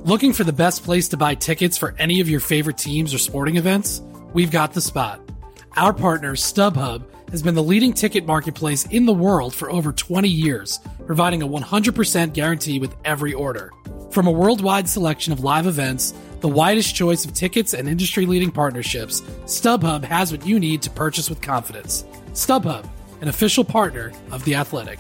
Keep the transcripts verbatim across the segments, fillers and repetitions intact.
Looking for the best place to buy tickets for any of your favorite teams or sporting events? We've got the spot. Our partner, StubHub, has been the leading ticket marketplace in the world for over twenty years, providing a one hundred percent guarantee with every order. From a worldwide selection of live events, the widest choice of tickets and industry-leading partnerships, StubHub has what you need to purchase with confidence. StubHub, an official partner of The Athletic.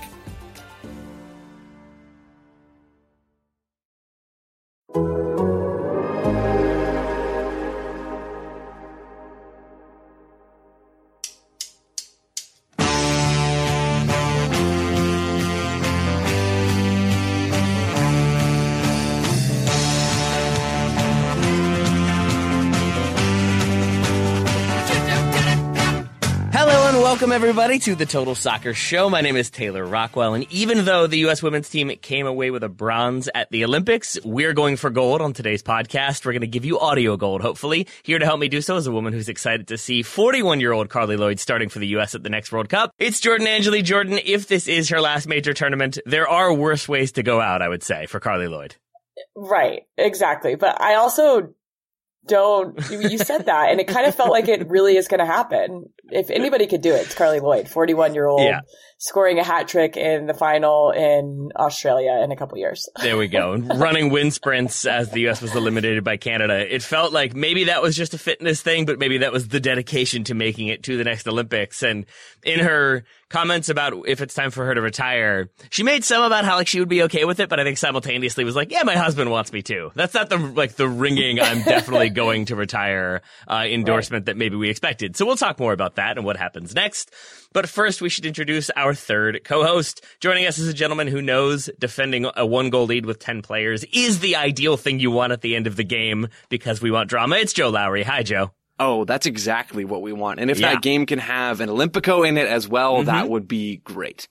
Welcome, everybody, to the Total Soccer Show. My name is Taylor Rockwell, and even though the U S women's team came away with a bronze at the Olympics, we're going for gold on today's podcast. We're going to give you audio gold, hopefully. Here to help me do so is a woman who's excited to see forty-one-year-old Carli Lloyd starting for the U S at the next World Cup. It's Jordan Angeli. Jordan, if this is her last major tournament, there are worse ways to go out, I would say, for Carli Lloyd. Right, exactly. But I also don't, you said that, and it kind of felt like it really is going to happen. If anybody could do it, it's Carli Lloyd, forty-one-year-old, yeah. Scoring a hat trick in the final in Australia in a couple years. There we go. Running wind sprints as the U S was eliminated by Canada. It felt like maybe that was just a fitness thing, but maybe that was the dedication to making it to the next Olympics. And in her comments about if it's time for her to retire, she made some about how like she would be okay with it, but I think simultaneously was like, yeah, my husband wants me to. That's not the like the ringing I'm definitely going to retire uh, endorsement right. that maybe we expected. So we'll talk more about that and what happens next. But first, we should introduce our third co-host. Joining us is a gentleman who knows defending a one-goal lead with ten players is the ideal thing you want at the end of the game because we want drama. It's Joe Lowry. Hi, Joe. Oh, that's exactly what we want. And if yeah. that game can have an Olympico in it as well, mm-hmm. that would be great.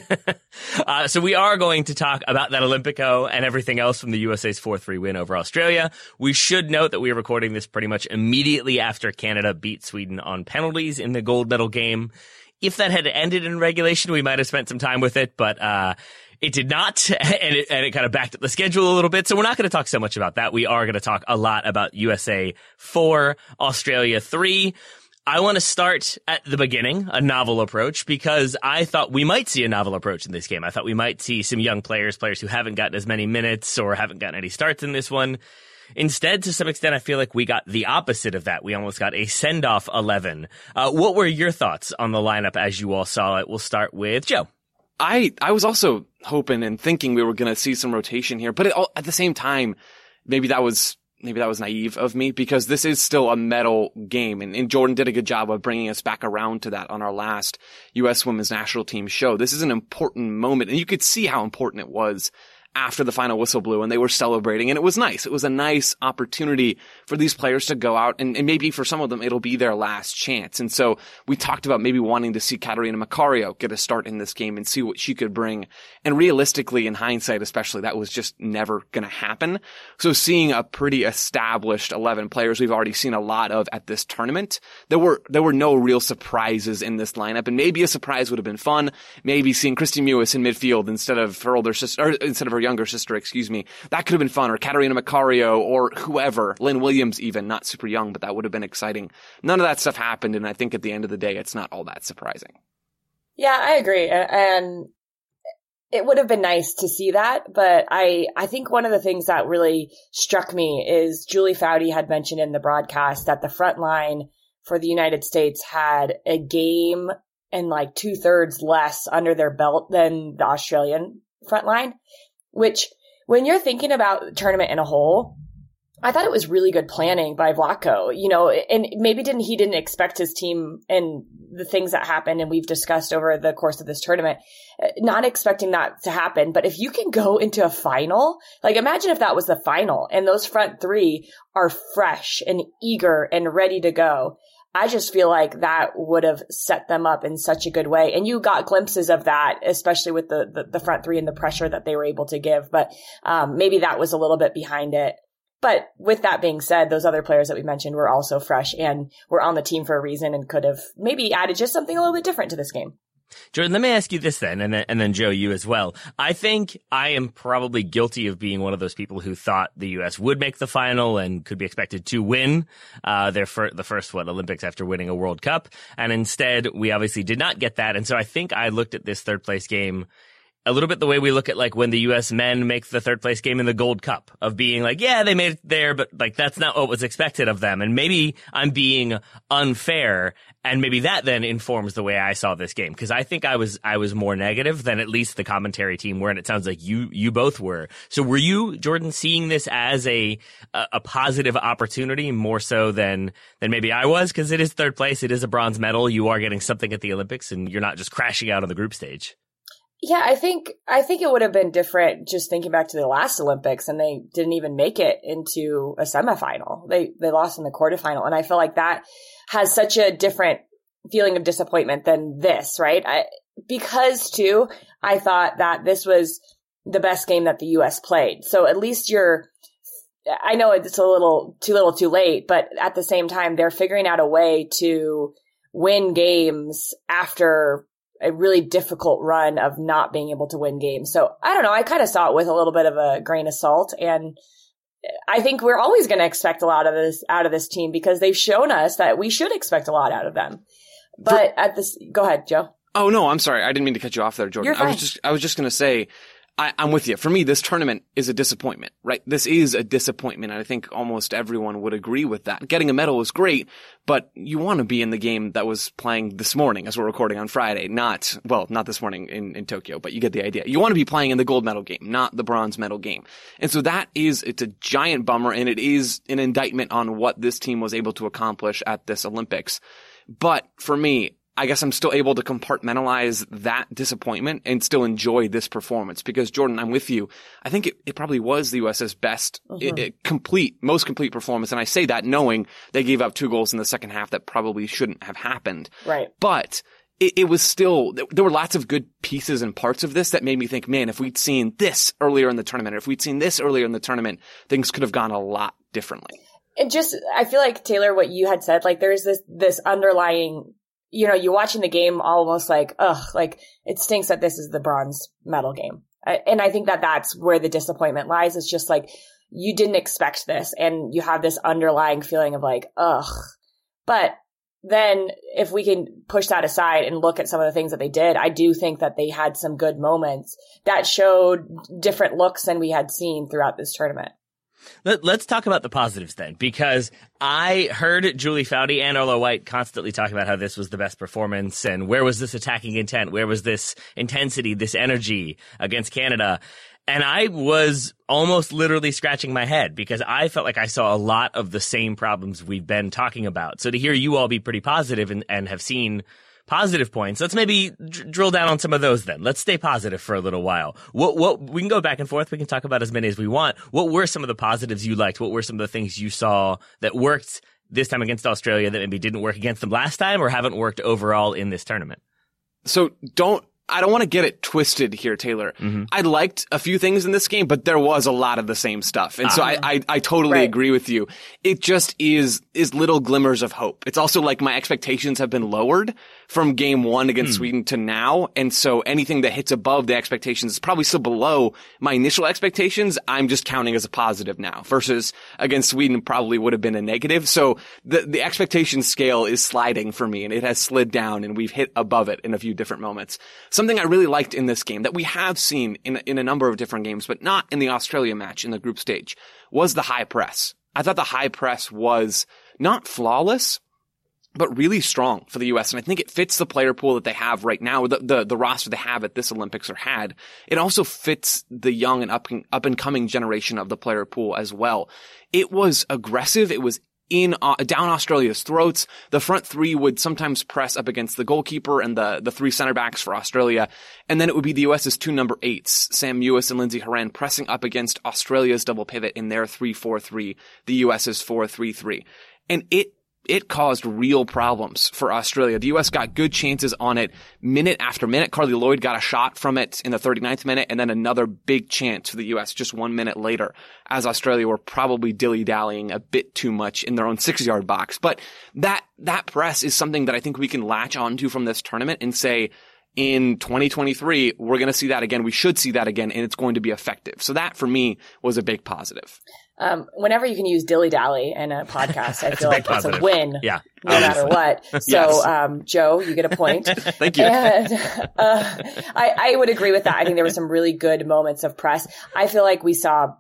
uh, so we are going to talk about that Olympico and everything else from the U S A's four three win over Australia. We should note that we are recording this pretty much immediately after Canada beat Sweden on penalties in the gold medal game. If that had ended in regulation, we might have spent some time with it, but uh it did not, and it, and it kind of backed up the schedule a little bit. So we're not going to talk so much about that. We are going to talk a lot about U S A four, Australia three. I want to start at the beginning, a novel approach, because I thought we might see a novel approach in this game. I thought we might see some young players, players who haven't gotten as many minutes or haven't gotten any starts in this one. Instead, to some extent, I feel like we got the opposite of that. We almost got a send-off eleven. Uh, what were your thoughts on the lineup as you all saw it? We'll start with Joe. I, I was also hoping and thinking we were going to see some rotation here, but it, at the same time, maybe that was, maybe that was naive of me because this is still a medal game. And, and Jordan did a good job of bringing us back around to that on our last U S women's national team show. This is an important moment, and you could see how important it was after the final whistle blew and they were celebrating, and it was nice. It was a nice opportunity for these players to go out, and, and maybe for some of them it'll be their last chance. And so we talked about maybe wanting to see Catarina Macario get a start in this game and see what she could bring. And realistically, in hindsight especially, that was just never going to happen. So seeing a pretty established eleven players we've already seen a lot of at this tournament, there were there were no real surprises in this lineup, and maybe a surprise would have been fun. Maybe seeing Kristie Mewis in midfield instead of her older sister, or instead of her younger sister, excuse me. That could have been fun, or Catarina Macario, or whoever, Lynn Williams even, not super young, but that would have been exciting. None of that stuff happened, and I think at the end of the day, it's not all that surprising. Yeah, I agree, and it would have been nice to see that, but I, I think one of the things that really struck me is Julie Foudy had mentioned in the broadcast that the front line for the United States had a game and like two thirds less under their belt than the Australian front line, which when you're thinking about the tournament in a whole, I thought it was really good planning by Vlatko, you know, and maybe didn't he didn't expect his team and the things that happened, and we've discussed over the course of this tournament, not expecting that to happen. But if you can go into a final, like imagine if that was the final and those front three are fresh and eager and ready to go. I just feel like that would have set them up in such a good way. And you got glimpses of that, especially with the, the, the front three and the pressure that they were able to give. But um, maybe that was a little bit behind it. But with that being said, those other players that we mentioned were also fresh and were on the team for a reason and could have maybe added just something a little bit different to this game. Jordan, let me ask you this then, and then, and then Joe, you as well. I think I am probably guilty of being one of those people who thought the U S would make the final and could be expected to win uh, their fir- the first, what, Olympics after winning a World Cup. And instead, we obviously did not get that. And so I think I looked at this third place game a little bit the way we look at like when the U S men make the third place game in the Gold Cup, of being like, yeah, they made it there, but like that's not what was expected of them. And maybe I'm being unfair, and maybe that then informs the way I saw this game, because I think I was I was more negative than at least the commentary team were, and it sounds like you you both were. So were you, Jordan, seeing this as a a, a positive opportunity more so than than maybe I was? Because it is third place, it is a bronze medal, you are getting something at the Olympics, and you're not just crashing out on the group stage. Yeah, I think I think it would have been different just thinking back to the last Olympics, and they didn't even make it into a semifinal. They they lost in the quarterfinal, and I feel like that has such a different feeling of disappointment than this, right? I, because too, I thought that this was the best game that the U S played. So at least you're, I know it's a little too little too late, but at the same time, they're figuring out a way to win games after a really difficult run of not being able to win games. So I don't know. I kind of saw it with a little bit of a grain of salt, and I think we're always going to expect a lot of this out of this team because they've shown us that we should expect a lot out of them. But For, at this, go ahead, Joe. Oh no, I'm sorry. I didn't mean to cut you off there, Jordan. You're fine. I was just, I was just going to say, I, I'm with you. For me, this tournament is a disappointment, right? This is a disappointment. And I think almost everyone would agree with that. Getting a medal is great, but you want to be in the game that was playing this morning as we're recording on Friday. Not, well, not this morning in, in Tokyo, but you get the idea. You want to be playing in the gold medal game, not the bronze medal game. And so that is, it's a giant bummer, and it is an indictment on what this team was able to accomplish at this Olympics. But for me, I guess I'm still able to compartmentalize that disappointment and still enjoy this performance because, Jordan, I'm with you. I think it, it probably was the US's best, uh-huh. it, it, complete, most complete performance. And I say that knowing they gave up two goals in the second half that probably shouldn't have happened. Right. But it, it was still, there were lots of good pieces and parts of this that made me think, man, if we'd seen this earlier in the tournament, or if we'd seen this earlier in the tournament, things could have gone a lot differently. It just, I feel like, Taylor, what you had said, like there's this, this underlying, you know, you're watching the game almost like, ugh, like it stinks that this is the bronze medal game. And I think that that's where the disappointment lies. It's just like, you didn't expect this and you have this underlying feeling of like, ugh. But then if we can push that aside and look at some of the things that they did, I do think that they had some good moments that showed different looks than we had seen throughout this tournament. Let, let's talk about the positives then, because I heard Julie Foudy and Arlo White constantly talk about how this was the best performance and where was this attacking intent? Where was this intensity, this energy against Canada? And I was almost literally scratching my head because I felt like I saw a lot of the same problems we've been talking about. So to hear you all be pretty positive and, and have seen positive points, let's maybe dr- drill down on some of those then. Let's stay positive for a little while. What, what, we can go back and forth. We can talk about as many as we want. What were some of the positives you liked? What were some of the things you saw that worked this time against Australia that maybe didn't work against them last time or haven't worked overall in this tournament? So don't, I don't want to get it twisted here, Taylor. Mm-hmm. I liked a few things in this game, but there was a lot of the same stuff. And uh, so I, I, I totally right. agree with you. It just is, is little glimmers of hope. It's also like my expectations have been lowered from game one against hmm. Sweden to now. And so anything that hits above the expectations is probably still below my initial expectations. I'm just counting as a positive now versus against Sweden probably would have been a negative. So the, the expectation scale is sliding for me and it has slid down and we've hit above it in a few different moments. Something I really liked in this game that we have seen in, in a number of different games, but not in the Australia match in the group stage, was the high press. I thought the high press was not flawless, but really strong for the U S. And I think it fits the player pool that they have right now, the, the, the roster they have at this Olympics or had. It also fits the young and up, up and coming generation of the player pool as well. It was aggressive. It was in, uh, down Australia's throats. The front three would sometimes press up against the goalkeeper and the, the three center backs for Australia. And then it would be the US's two number eights, Sam Mewis and Lindsey Horan, pressing up against Australia's double pivot in their three four three, the US's four three three. And it It caused real problems for Australia. The U S got good chances on it minute after minute. Carly Lloyd got a shot from it in the thirty-ninth minute and then another big chance for the U S just one minute later as Australia were probably dilly-dallying a bit too much in their own six-yard box. But that, that press is something that I think we can latch onto from this tournament and say, in twenty twenty-three, we're going to see that again. We should see that again, and it's going to be effective. So that, for me, was a big positive. Um, whenever you can use dilly-dally in a podcast, I feel like positive. it's a win. Yeah. No matter what. So, Yes. um, Joe, you get a point. Thank you. And, uh, I, I would agree with that. I think there were some really good moments of press. I feel like we saw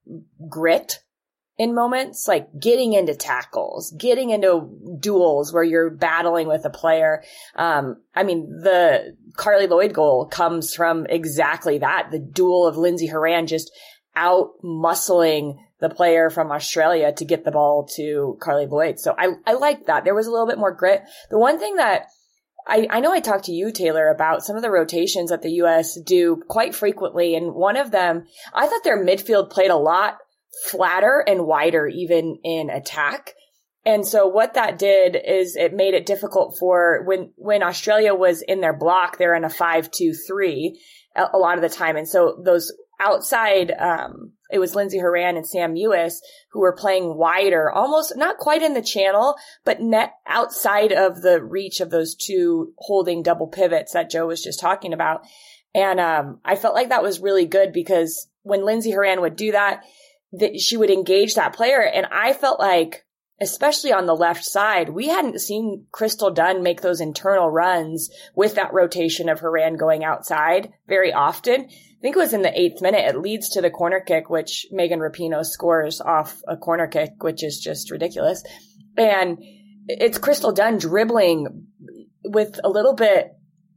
grit in moments, like getting into tackles, getting into duels where you're battling with a player. Um, I mean, the Carly Lloyd goal comes from exactly that. The duel of Lindsey Horan just out muscling the player from Australia to get the ball to Carly Lloyd. So I, I liked that. There was a little bit more grit. The one thing that I, I know I talked to you, Taylor, about some of the rotations that the U S do quite frequently. And one of them, I thought their midfield played a lot flatter and wider even in attack. And so what that did is it made it difficult for when, when Australia was in their block, they're in a five two three a, a lot of the time. And so those outside, um, it was Lindsey Horan and Sam Mewis who were playing wider, almost not quite in the channel, but net outside of the reach of those two holding double pivots that Joe was just talking about. And, um, I felt like that was really good because when Lindsey Horan would do that, that she would engage that player. And I felt like, especially on the left side, we hadn't seen Crystal Dunn make those internal runs with that rotation of Horan going outside very often. I think it was in the eighth minute. It leads to the corner kick, which Megan Rapinoe scores off a corner kick, which is just ridiculous. And it's Crystal Dunn dribbling with a little bit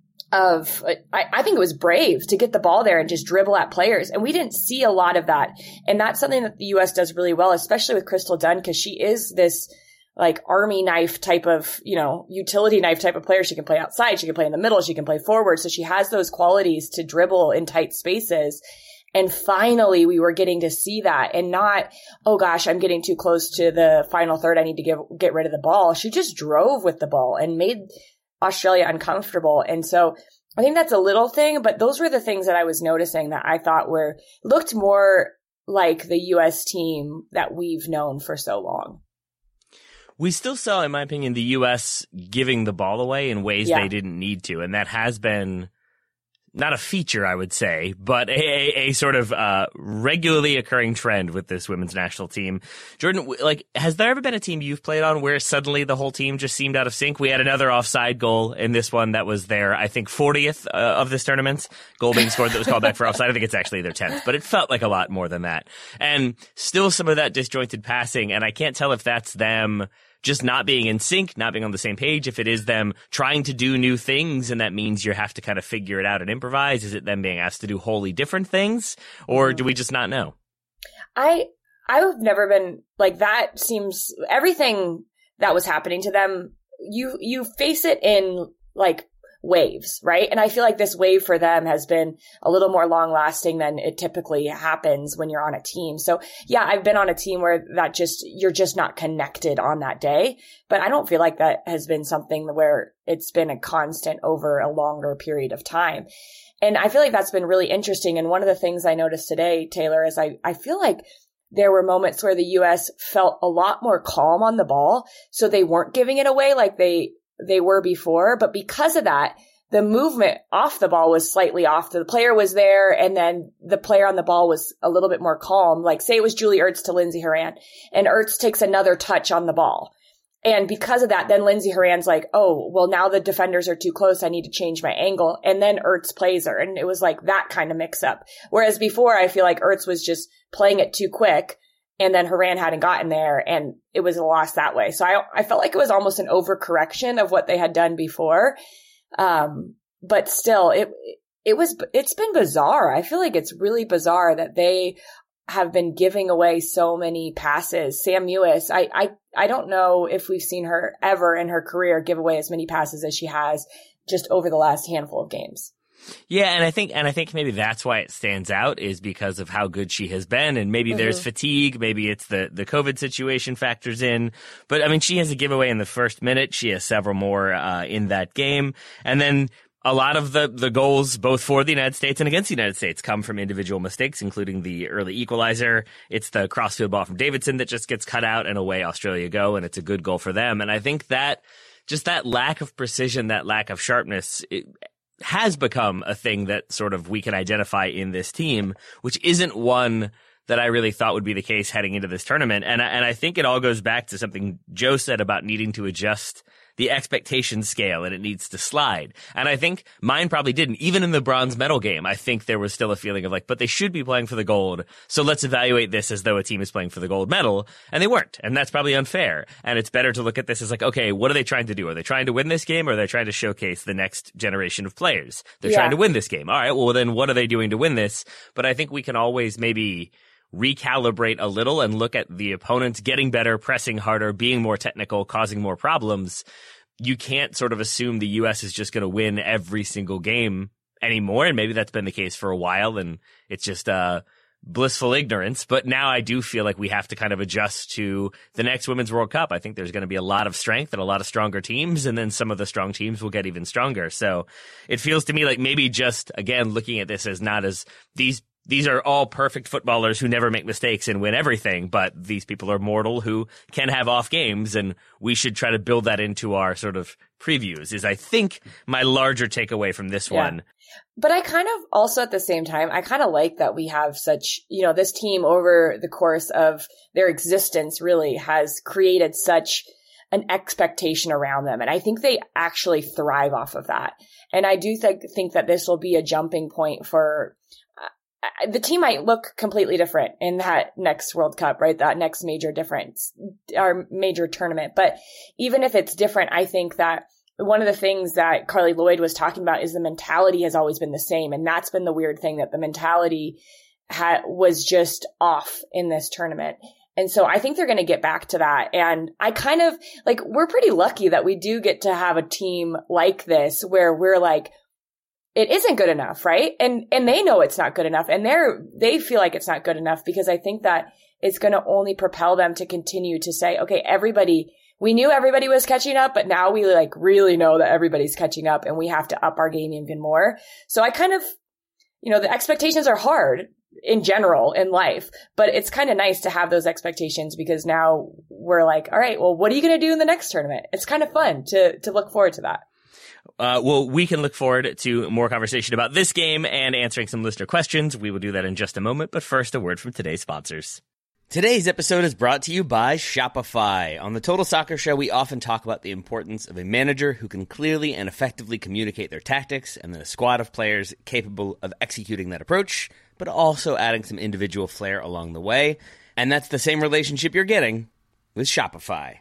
of, I, I think it was brave to get the ball there and just dribble at players. And we didn't see a lot of that. And that's something that the U S does really well, especially with Crystal Dunn, because she is this like army knife type of, you know, utility knife type of player. She can play outside. She can play in the middle. She can play forward. So she has those qualities to dribble in tight spaces. And finally, we were getting to see that and not, oh gosh, I'm getting too close to the final third. I need to give, get rid of the ball. She just drove with the ball and made Australia uncomfortable. And so I think that's a little thing, but those were the things that I was noticing that I thought were looked more like the U S team that we've known for so long. We still saw, in my opinion, the U S giving the ball away in ways Yeah. they didn't need to. And that has been not a feature, I would say, but a, a, a sort of uh regularly occurring trend with this women's national team. Jordan, like, has there ever been a team you've played on where suddenly the whole team just seemed out of sync? We had another offside goal in this one that was their, I think, fortieth uh, of this tournament. Goal being scored that was called back for offside. I think it's actually their tenth, but it felt like a lot more than that. And still some of that disjointed passing, and I can't tell if that's them just not being in sync, not being on the same page, if it is them trying to do new things and that means you have to kind of figure it out and improvise. Is it them being asked to do wholly different things, or do we just not know? I, I've never been like that. Seems everything that was happening to them, you, you face it in like waves, right? And I feel like this wave for them has been a little more long lasting than it typically happens when you're on a team. So yeah, I've been on a team where that just, you're just not connected on that day, but I don't feel like that has been something where it's been a constant over a longer period of time. And I feel like that's been really interesting. And one of the things I noticed today, Taylor, is I, I feel like there were moments where the U S felt a lot more calm on the ball. So they weren't giving it away like they, they were before, but because of that, the movement off the ball was slightly off. The player was there, and then the player on the ball was a little bit more calm. Like, say it was Julie Ertz to Lindsey Horan, and Ertz takes another touch on the ball. And because of that, then Lindsey Horan's like, oh, well, now the defenders are too close. I need to change my angle. And then Ertz plays her. And it was like that kind of mix up. Whereas before, I feel like Ertz was just playing it too quick. And then Horan hadn't gotten there, and it was a loss that way. So I, I felt like it was almost an overcorrection of what they had done before. Um, but still, it, it was, it's been bizarre. I feel like it's really bizarre that they have been giving away so many passes. Sam Mewis, I, I, I don't know if we've seen her ever in her career give away as many passes as she has just over the last handful of games. Yeah, and I think and I think maybe that's why it stands out is because of how good she has been, and maybe mm-hmm. there's fatigue, maybe it's the the COVID situation factors in. But I mean, she has a giveaway in the first minute. She has several more uh, in that game, and then a lot of the the goals, both for the United States and against the United States, come from individual mistakes, including the early equalizer. It's the crossfield ball from Davidson that just gets cut out, and away Australia go, and it's a good goal for them. And I think that just that lack of precision, that lack of sharpness. It, has become a thing that sort of we can identify in this team, which isn't one that I really thought would be the case heading into this tournament. And, and I think it all goes back to something Joe said about needing to adjust the expectation scale, and it needs to slide. And I think mine probably didn't. Even in the bronze medal game, I think there was still a feeling of like, but they should be playing for the gold. So let's evaluate this as though a team is playing for the gold medal. And they weren't. And that's probably unfair. And it's better to look at this as like, okay, what are they trying to do? Are they trying to win this game, or are they trying to showcase the next generation of players? They're yeah. trying to win this game. All right, well then what are they doing to win this? But I think we can always maybe recalibrate a little and look at the opponents getting better, pressing harder, being more technical, causing more problems. You can't sort of assume the U S is just going to win every single game anymore. And maybe that's been the case for a while, and it's just uh, blissful ignorance. But now I do feel like we have to kind of adjust to the next Women's World Cup. I think there's going to be a lot of strength and a lot of stronger teams, and then some of the strong teams will get even stronger. So it feels to me like maybe just, again, looking at this as not as these These are all perfect footballers who never make mistakes and win everything, but these people are mortal who can have off games, and we should try to build that into our sort of previews, is I think my larger takeaway from this yeah. one. But I kind of also at the same time, I kind of like that we have such, you know, this team over the course of their existence really has created such an expectation around them. And I think they actually thrive off of that. And I do think, think that this will be a jumping point for the team might look completely different in that next World Cup, right? That next major difference, our major tournament. But even if it's different, I think that one of the things that Carly Lloyd was talking about is the mentality has always been the same. And that's been the weird thing, that the mentality ha- was just off in this tournament. And so I think they're going to get back to that. And I kind of like, we're pretty lucky that we do get to have a team like this where we're like, it isn't good enough, right? And and they know it's not good enough, and they're they feel like it's not good enough, because I think that it's going to only propel them to continue to say, okay, everybody, we knew everybody was catching up, but now we like really know that everybody's catching up, and we have to up our game even more. So I kind of, you know, the expectations are hard in general in life, but it's kind of nice to have those expectations, because now we're like, all right, well, what are you going to do in the next tournament? It's kind of fun to to look forward to that. Uh, well, we can look forward to more conversation about this game and answering some listener questions. We will do that in just a moment, but first, a word from today's sponsors. Today's episode is brought to you by Shopify. On the Total Soccer Show, we often talk about the importance of a manager who can clearly and effectively communicate their tactics, and then a squad of players capable of executing that approach, but also adding some individual flair along the way. And that's the same relationship you're getting with Shopify.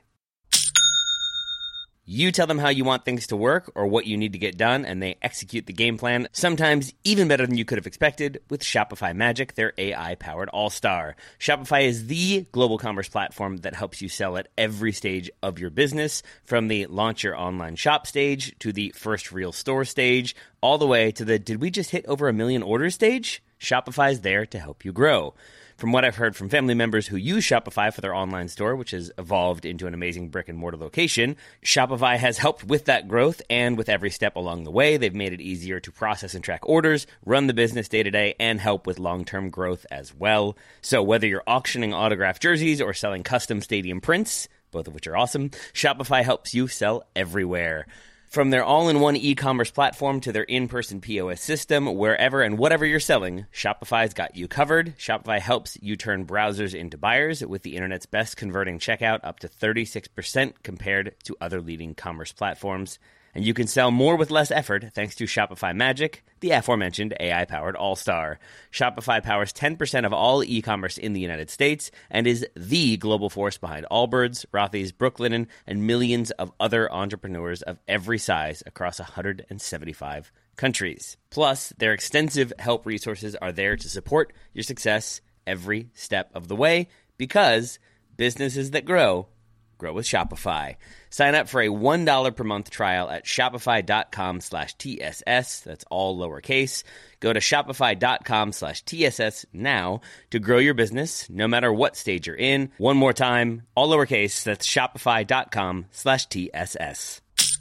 You tell them how you want things to work or what you need to get done, and they execute the game plan, sometimes even better than you could have expected, with Shopify Magic, their A I-powered all-star. Shopify is the global commerce platform that helps you sell at every stage of your business, from the launch your online shop stage to the first real store stage, all the way to the did we just hit over a million orders stage? Shopify's there to help you grow. From what I've heard from family members who use Shopify for their online store, which has evolved into an amazing brick-and-mortar location, Shopify has helped with that growth, and with every step along the way, they've made it easier to process and track orders, run the business day-to-day, and help with long-term growth as well. So whether you're auctioning autographed jerseys or selling custom stadium prints, both of which are awesome, Shopify helps you sell everywhere. From their all-in-one e-commerce platform to their in-person P O S system, wherever and whatever you're selling, Shopify's got you covered. Shopify helps you turn browsers into buyers with the internet's best converting checkout, up to thirty-six percent compared to other leading commerce platforms. And you can sell more with less effort thanks to Shopify Magic, the aforementioned A I-powered all-star. Shopify powers ten percent of all e-commerce in the United States and is the global force behind Allbirds, Rothy's, Brooklinen, and millions of other entrepreneurs of every size across one hundred seventy-five countries. Plus, their extensive help resources are there to support your success every step of the way, because businesses that grow, grow with Shopify. Sign up for a one dollar per month trial at shopify.com slash TSS. That's all lowercase. Go to shopify.com slash TSS now to grow your business, no matter what stage you're in. One more time, all lowercase. That's shopify.com slash TSS.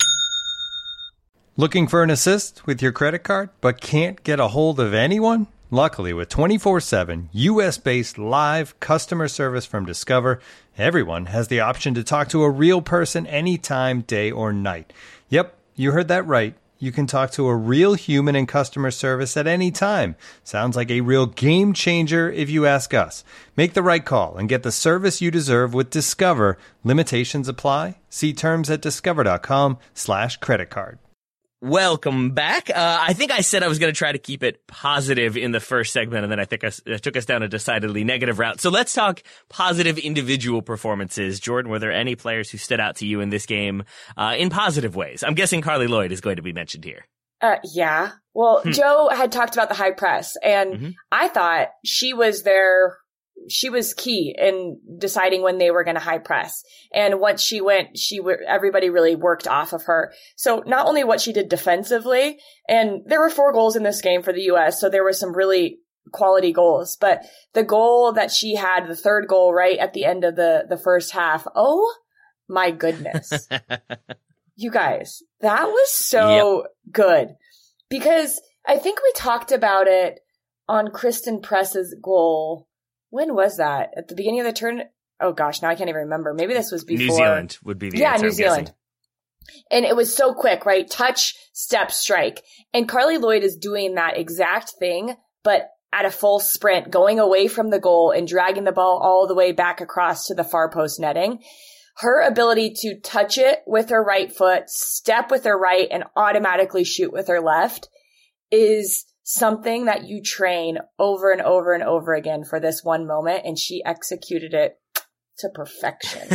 Looking for an assist with your credit card, but can't get a hold of anyone? Luckily, with twenty-four seven U S-based live customer service from Discover, everyone has the option to talk to a real person anytime, day or night. Yep, you heard that right. you can talk to a real human in customer service at any time. Sounds like a real game changer if you ask us. Make the right call and get the service you deserve with Discover. Limitations apply. See terms at discover.com slash credit card. Welcome back. Uh, I think I said I was going to try to keep it positive in the first segment, and then I think I, I took us down a decidedly negative route. So let's talk positive individual performances. Jordan, were there any players who stood out to you in this game uh, in positive ways? I'm guessing Carly Lloyd is going to be mentioned here. Uh, yeah. Well, hmm. Joe had talked about the high press, and mm-hmm. I thought she was there. She was key in deciding when they were going to high press. And once she went, she w- everybody really worked off of her. So not only what she did defensively, and there were four goals in this game for the U S, so there were some really quality goals, but the goal that she had, the third goal right at the end of the, the first half, oh my goodness. You guys, that was so yep. good. Because I think we talked about it on Kristen Press's goal. When was that? At the beginning of the turn? Oh gosh, now I can't even remember. Maybe this was before. New Zealand would be the yeah, answer, New I'm Zealand. Guessing. And it was so quick, right? Touch, step, strike. And Carly Lloyd is doing that exact thing, but at a full sprint, going away from the goal and dragging the ball all the way back across to the far post netting. Her ability to touch it with her right foot, step with her right, and automatically shoot with her left is something that you train over and over and over again for this one moment, and she executed it to perfection.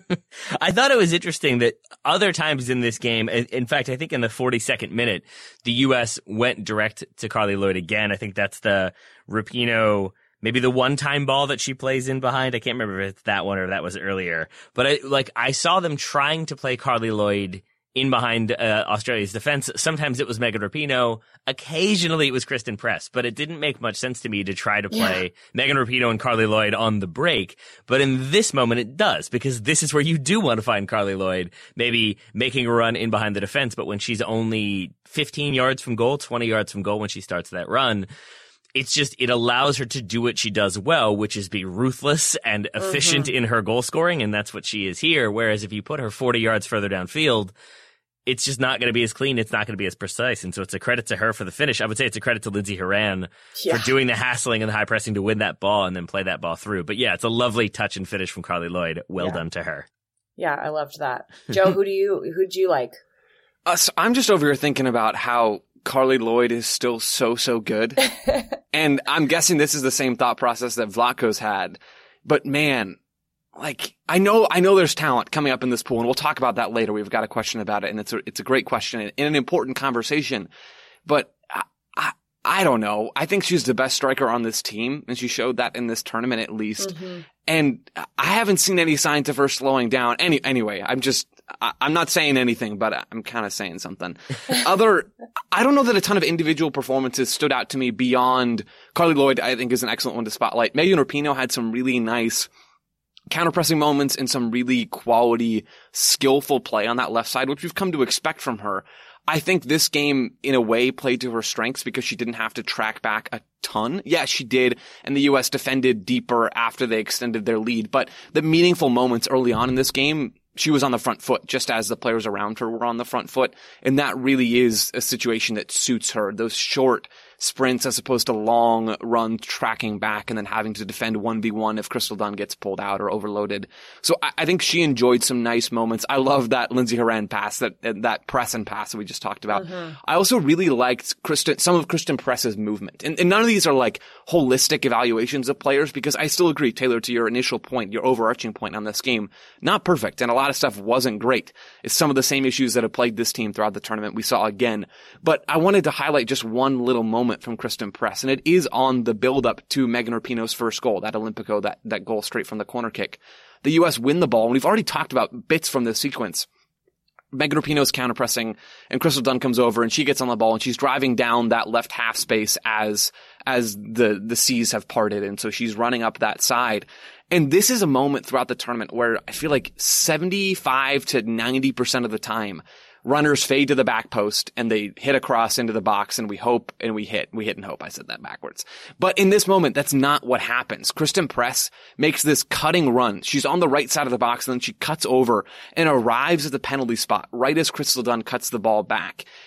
I thought it was interesting that other times in this game, in fact, I think in the forty-second minute, the U S went direct to Carly Lloyd again. I think that's the Rapinoe, maybe the one-time ball that she plays in behind. I can't remember if it's that one or that was earlier. But I, like, I saw them trying to play Carly Lloyd in behind uh, Australia's defense. Sometimes it was Megan Rapinoe. Occasionally it was Kristen Press, but it didn't make much sense to me to try to play yeah. Megan Rapinoe and Carly Lloyd on the break. But in this moment it does, because this is where you do want to find Carly Lloyd, maybe making a run in behind the defense. But when she's only fifteen yards from goal, twenty yards from goal when she starts that run, it's just, it allows her to do what she does well, which is be ruthless and efficient mm-hmm. in her goal scoring. And that's what she is here. Whereas if you put her forty yards further downfield, it's just not going to be as clean. It's not going to be as precise. And so it's a credit to her for the finish. I would say it's a credit to Lindsey Horan yeah. for doing the hassling and the high pressing to win that ball and then play that ball through. But yeah, it's a lovely touch and finish from Carly Lloyd. Well yeah. done to her. Yeah, I loved that. Joe, who do you, who do you like? Uh, so I'm just over here thinking about how Carly Lloyd is still so, so good. And I'm guessing this is the same thought process that Vlatko's had. But man, like, I know, I know there's talent coming up in this pool, and we'll talk about that later. We've got a question about it, and it's a, it's a great question and an important conversation. But I, I, I don't know. I think she's the best striker on this team, and she showed that in this tournament at least. Mm-hmm. And I haven't seen any signs of her slowing down. Any, anyway, I'm just, I, I'm not saying anything, but I'm kind of saying something. Other, I don't know that a ton of individual performances stood out to me beyond Carly Lloyd. I think is an excellent one to spotlight. Megan Rapinoe had some really nice counter-pressing moments and some really quality, skillful play on that left side, which we've come to expect from her. I think this game, in a way, played to her strengths because she didn't have to track back a ton. Yeah, she did, and the U S defended deeper after they extended their lead. But the meaningful moments early on in this game, she was on the front foot, just as the players around her were on the front foot. And that really is a situation that suits her. Those short sprints as opposed to long run tracking back and then having to defend one v one if Crystal Dunn gets pulled out or overloaded. So I, I think she enjoyed some nice moments. I love that Lindsey Horan pass, that that press and pass that we just talked about. Mm-hmm. I also really liked Kristen, some of Kristen Press's movement. And, and none of these are like holistic evaluations of players, because I still agree, Taylor, to your initial point, your overarching point on this game, not perfect. And a lot of stuff wasn't great. It's some of the same issues that have plagued this team throughout the tournament we saw again. But I wanted to highlight just one little moment from Kristen Press, and it is on the build-up to Megan Rapinoe's first goal, that Olympico, that, that goal straight from the corner kick. The U S win the ball, and we've already talked about bits from this sequence. Megan Rapinoe's counter-pressing, and Crystal Dunn comes over, and she gets on the ball, and she's driving down that left half space as as the, the seas have parted, and so she's running up that side. And this is a moment throughout the tournament where I feel like seventy-five to ninety percent of the time, runners fade to the back post and they hit across into the box, and we hope and we hit. We hit and hope. I said that backwards. But in this moment, that's not what happens. Kristen Press makes this cutting run. She's on the right side of the box, and then she cuts over and arrives at the penalty spot right as Crystal Dunn cuts the ball back.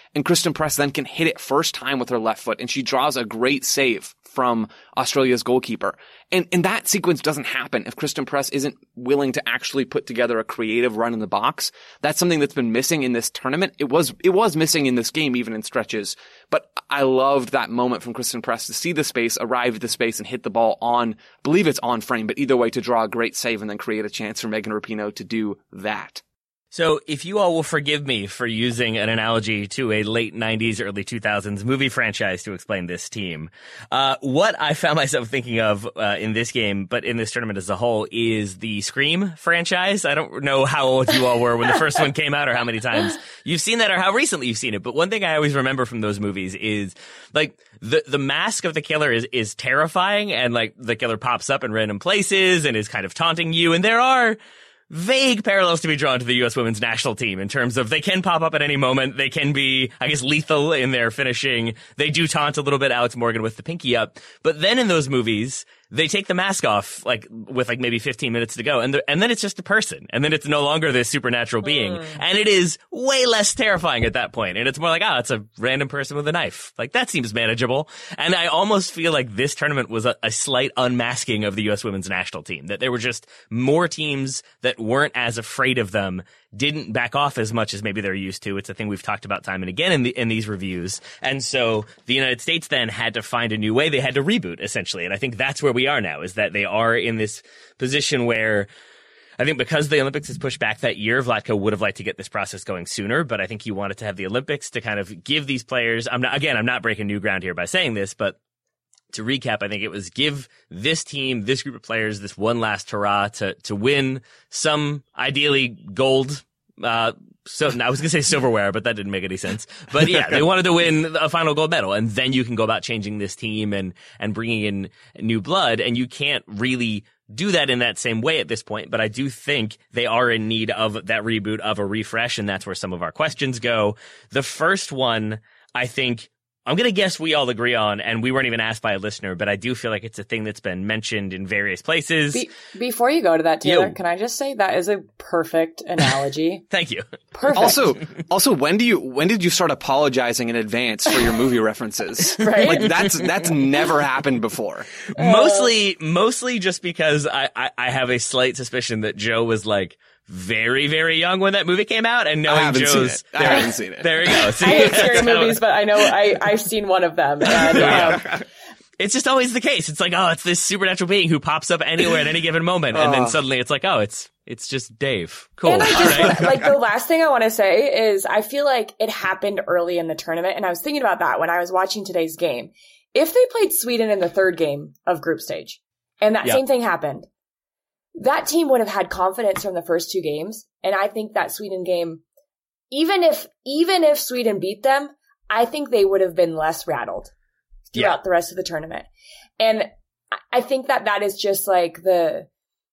and Kristen Press then can hit it first time with her left foot, and she draws a great save from Australia's goalkeeper. And, and that sequence doesn't happen if Kristen Press isn't willing to actually put together a creative run in the box. That's something that's been missing in this tournament. It was, it was missing in this game, even in stretches. But I loved that moment from Kristen Press to see the space, arrive at the space, and hit the ball on, I believe it's on frame, but either way to draw a great save and then create a chance for Megan Rapinoe to do that. So if you all will forgive me for using an analogy to a late nineties, early two thousands movie franchise to explain this team, uh, what I found myself thinking of uh, in this game, but in this tournament as a whole, is the Scream franchise. I don't know how old you all were when the first one came out or how many times you've seen that or how recently you've seen it. But one thing I always remember from those movies is like the the mask of the killer is is terrifying, and like the killer pops up in random places and is kind of taunting you. And there are vague parallels to be drawn to the U S women's national team in terms of they can pop up at any moment. They can be, I guess, lethal in their finishing. They do taunt a little bit Alex Morgan with the pinky up. But then in those movies, they take the mask off, like, with like maybe fifteen minutes to go. And, the, and then it's just a person. And then it's no longer this supernatural being. Mm. And it is way less terrifying at that point. And it's more like, oh, it's a random person with a knife. Like, that seems manageable. And I almost feel like this tournament was a, a slight unmasking of the U S women's national team. That there were just more teams that weren't as afraid of them, didn't back off as much as maybe they're used to. It's a thing we've talked about time and again in the, in these reviews. And so the United States then had to find a new way. They had to reboot, essentially. And I think that's where we are now, is that they are in this position where I think because the Olympics is pushed back that year, Vlatko would have liked to get this process going sooner. But I think he wanted to have the Olympics to kind of give these players, I'm not, again, I'm not breaking new ground here by saying this, but to recap, I think it was give this team, this group of players, this one last hurrah to, to win some ideally gold. Uh, so I was going to say silverware, but that didn't make any sense. But yeah, they wanted to win a final gold medal, and then you can go about changing this team and, and bringing in new blood. And you can't really do that in that same way at this point. But I do think they are in need of that reboot, of a refresh. And that's where some of our questions go. The first one, I think, I'm going to guess we all agree on, and we weren't even asked by a listener, but I do feel like it's a thing that's been mentioned in various places. Be- before you go to that, Taylor, Yo. can I just say that is a perfect analogy? Thank you. Perfect. Also, also, when do you when did you start apologizing in advance for your movie references? Right? Like that's that's never happened before. Mostly, mostly just because I, I, I have a slight suspicion that Joe was like very, very young when that movie came out, and knowing I haven't Joe's, seen it. I haven't seen it. There you go. See, I hate scary that's how- movies, but I know I, I've seen one of them. And, um, It's just always the case. It's like, oh, it's this supernatural being who pops up anywhere at any given moment, and then Oh. suddenly it's like, oh, it's it's just Dave. Cool. And I All just, right. like, the last thing I want to say is I feel like it happened early in the tournament, and I was thinking about that when I was watching today's game. If they played Sweden in the third game of group stage, and that Yeah. same thing happened, that team would have had confidence from the first two games, and I think that Sweden game, even if even if Sweden beat them, I think they would have been less rattled throughout Yeah. the rest of the tournament. And I- I think that that is just like the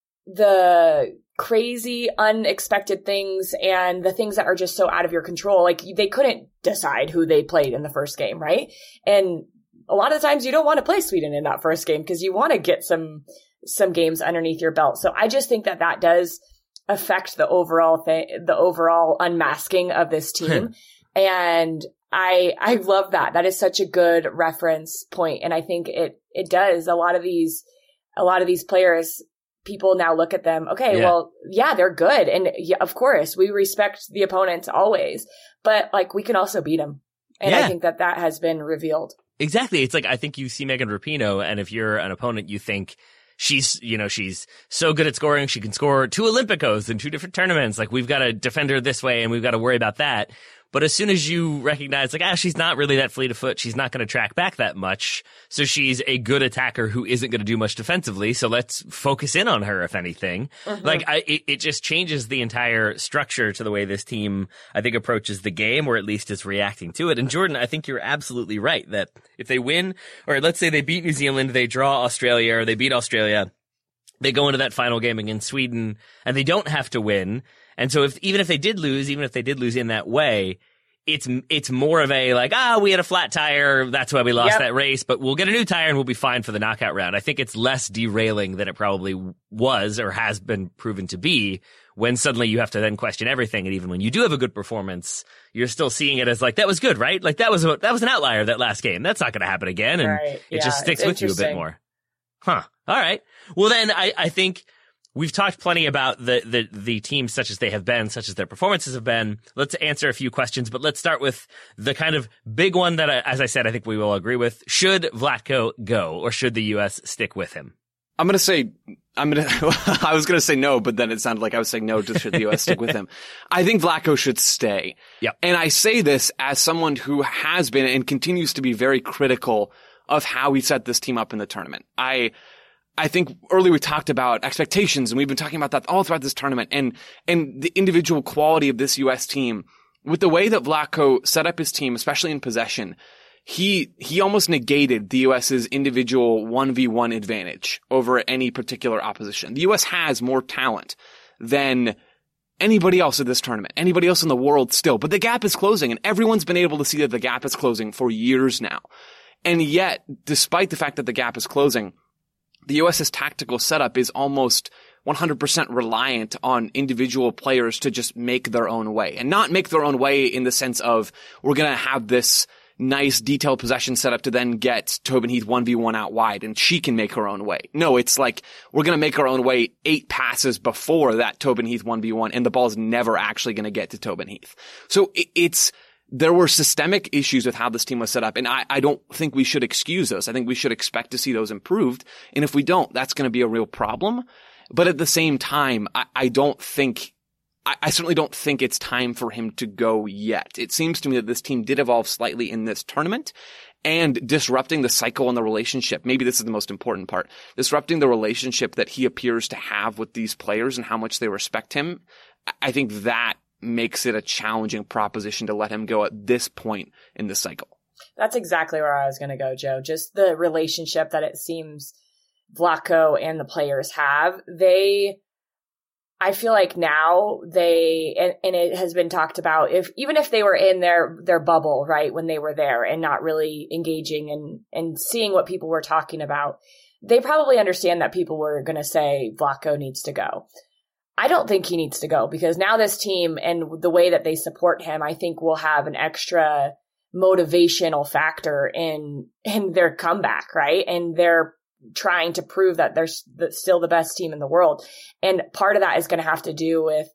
the crazy, unexpected things and the things that are just so out of your control. Like, they couldn't decide who they played in the first game, right? And a lot of the times you don't want to play Sweden in that first game because you want to get some some games underneath your belt. So I just think that that does affect the overall thing, the overall unmasking of this team. And I I love that. That is such a good reference point. And I think it it does. A lot of these a lot of these players, people now look at them, okay, Yeah. well, yeah, they're good. And yeah, of course, we respect the opponents always. But like, we can also beat them. And Yeah. I think that that has been revealed. Exactly. It's like, I think you see Megan Rapinoe, and if you're an opponent, you think she's, you know, she's so good at scoring. She can score two Olympicos in two different tournaments. Like, we've got to defend her this way, and we've got to worry about that. But as soon as you recognize, like, ah, she's not really that fleet of foot, she's not going to track back that much. So she's a good attacker who isn't going to do much defensively. So let's focus in on her, if anything. Mm-hmm. Like, I, it, it just changes the entire structure to the way this team, I think, approaches the game, or at least is reacting to it. And Jordan, I think you're absolutely right that if they win, or let's say they beat New Zealand, they draw Australia, or they beat Australia, they go into that final game against Sweden, and they don't have to win. And so if, even if they did lose, even if they did lose in that way, it's it's more of a like, ah, we had a flat tire, that's why we lost Yep. that race, but we'll get a new tire and we'll be fine for the knockout round. I think it's less derailing than it probably was or has been proven to be when suddenly you have to then question everything. And even when you do have a good performance, you're still seeing it as like, that was good, right? Like that was a, that was an outlier that last game. That's not going to happen again. And Right. it Yeah, just sticks it's with you a bit interesting. more. Huh. All right. Well, then I, I think we've talked plenty about the, the, the teams such as they have been, such as their performances have been. Let's answer a few questions, but let's start with the kind of big one that, I, as I said, I think we will agree with. Should Vlatko go, or should the U S stick with him? I'm going to say, I'm going to, I was going to say no, but then it sounded like I was saying no to should the U S stick with him. I think Vlatko should stay. Yep. And I say this as someone who has been and continues to be very critical of how he set this team up in the tournament. I, I think earlier we talked about expectations, and we've been talking about that all throughout this tournament, and, and the individual quality of this U S team. With the way that Vlatko set up his team, especially in possession, he, he almost negated the US's individual one v one advantage over any particular opposition. The U S has more talent than anybody else at this tournament, anybody else in the world still, but the gap is closing, and everyone's been able to see that the gap is closing for years now. And yet, despite the fact that the gap is closing, the US's tactical setup is almost one hundred percent reliant on individual players to just make their own way, and not make their own way in the sense of we're going to have this nice detailed possession setup to then get Tobin Heath one v one out wide and she can make her own way. No, it's like we're going to make our own way eight passes before that Tobin Heath one v one, and the ball's never actually going to get to Tobin Heath. So it, it's there were systemic issues with how this team was set up, and I, I don't think we should excuse those. I think we should expect to see those improved, and if we don't, that's going to be a real problem. But at the same time, I, I don't think, I, I certainly don't think it's time for him to go yet. It seems to me that this team did evolve slightly in this tournament, and disrupting the cycle and the relationship, maybe this is the most important part, disrupting the relationship that he appears to have with these players and how much they respect him. I think that makes it a challenging proposition to let him go at this point in the cycle. That's exactly where I was going to go, Joe. Just the relationship that it seems Vlatko and the players have. They, I feel like now they, and, and it has been talked about, if even if they were in their, their bubble, right, when they were there and not really engaging and, and seeing what people were talking about, they probably understand that people were going to say Vlatko needs to go. I don't think he needs to go, because now this team and the way that they support him, I think will have an extra motivational factor in, in their comeback, right? And they're trying to prove that they're still the best team in the world. And part of that is going to have to do with,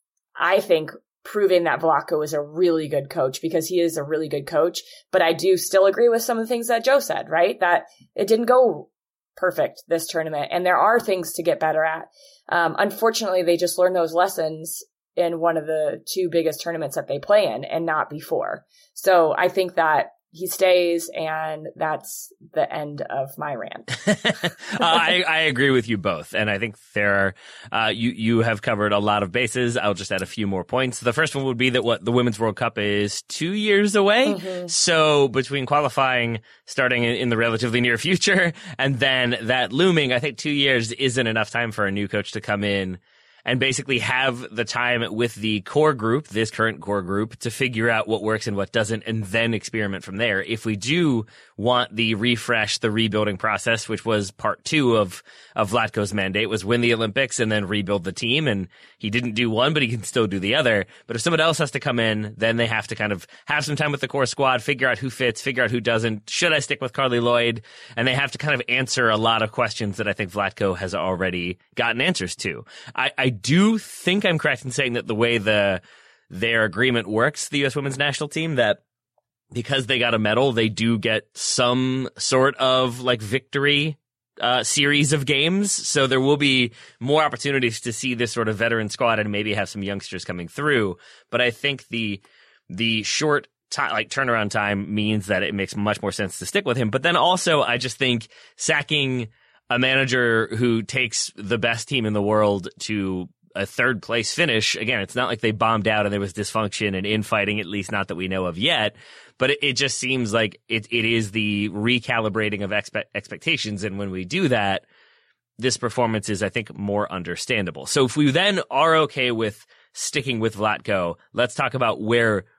I think, proving that Vlatko is a really good coach, because he is a really good coach. But I do still agree with some of the things that Joe said, right? That it didn't go perfect this tournament, and there are things to get better at. Um, unfortunately, they just learned those lessons in one of the two biggest tournaments that they play in, and not before. So I think that he stays, and that's the end of my rant. uh, I, I agree with you both, and I think there are, uh, you you have covered a lot of bases. I'll just add a few more points. The first one would be that what the Women's World Cup is two years away. Mm-hmm. So between qualifying starting in, in the relatively near future and then that looming, I think two years isn't enough time for a new coach to come in and basically have the time with the core group, this current core group, to figure out what works and what doesn't, and then experiment from there. If we do want the refresh, the rebuilding process, which was part two of, of Vlatko's mandate, was win the Olympics and then rebuild the team. And he didn't do one, but he can still do the other. But if someone else has to come in, then they have to kind of have some time with the core squad, figure out who fits, figure out who doesn't. Should I stick with Carly Lloyd? And they have to kind of answer a lot of questions that I think Vlatko has already gotten answers to. I, I do think I'm correct in saying that the way the their agreement works, the U S women's national team, that because they got a medal, they do get some sort of like victory uh series of games. So there will be more opportunities to see this sort of veteran squad and maybe have some youngsters coming through. But I think the the short time, like turnaround time, means that it makes much more sense to stick with him. But then also, I just think sacking a manager who takes the best team in the world to a third place finish. Again, it's not like they bombed out and there was dysfunction and infighting, at least not that we know of yet. But it, it just seems like it, it is the recalibrating of expe- expectations. And when we do that, this performance is, I think, more understandable. So if we then are okay with sticking with Vlatko, let's talk about where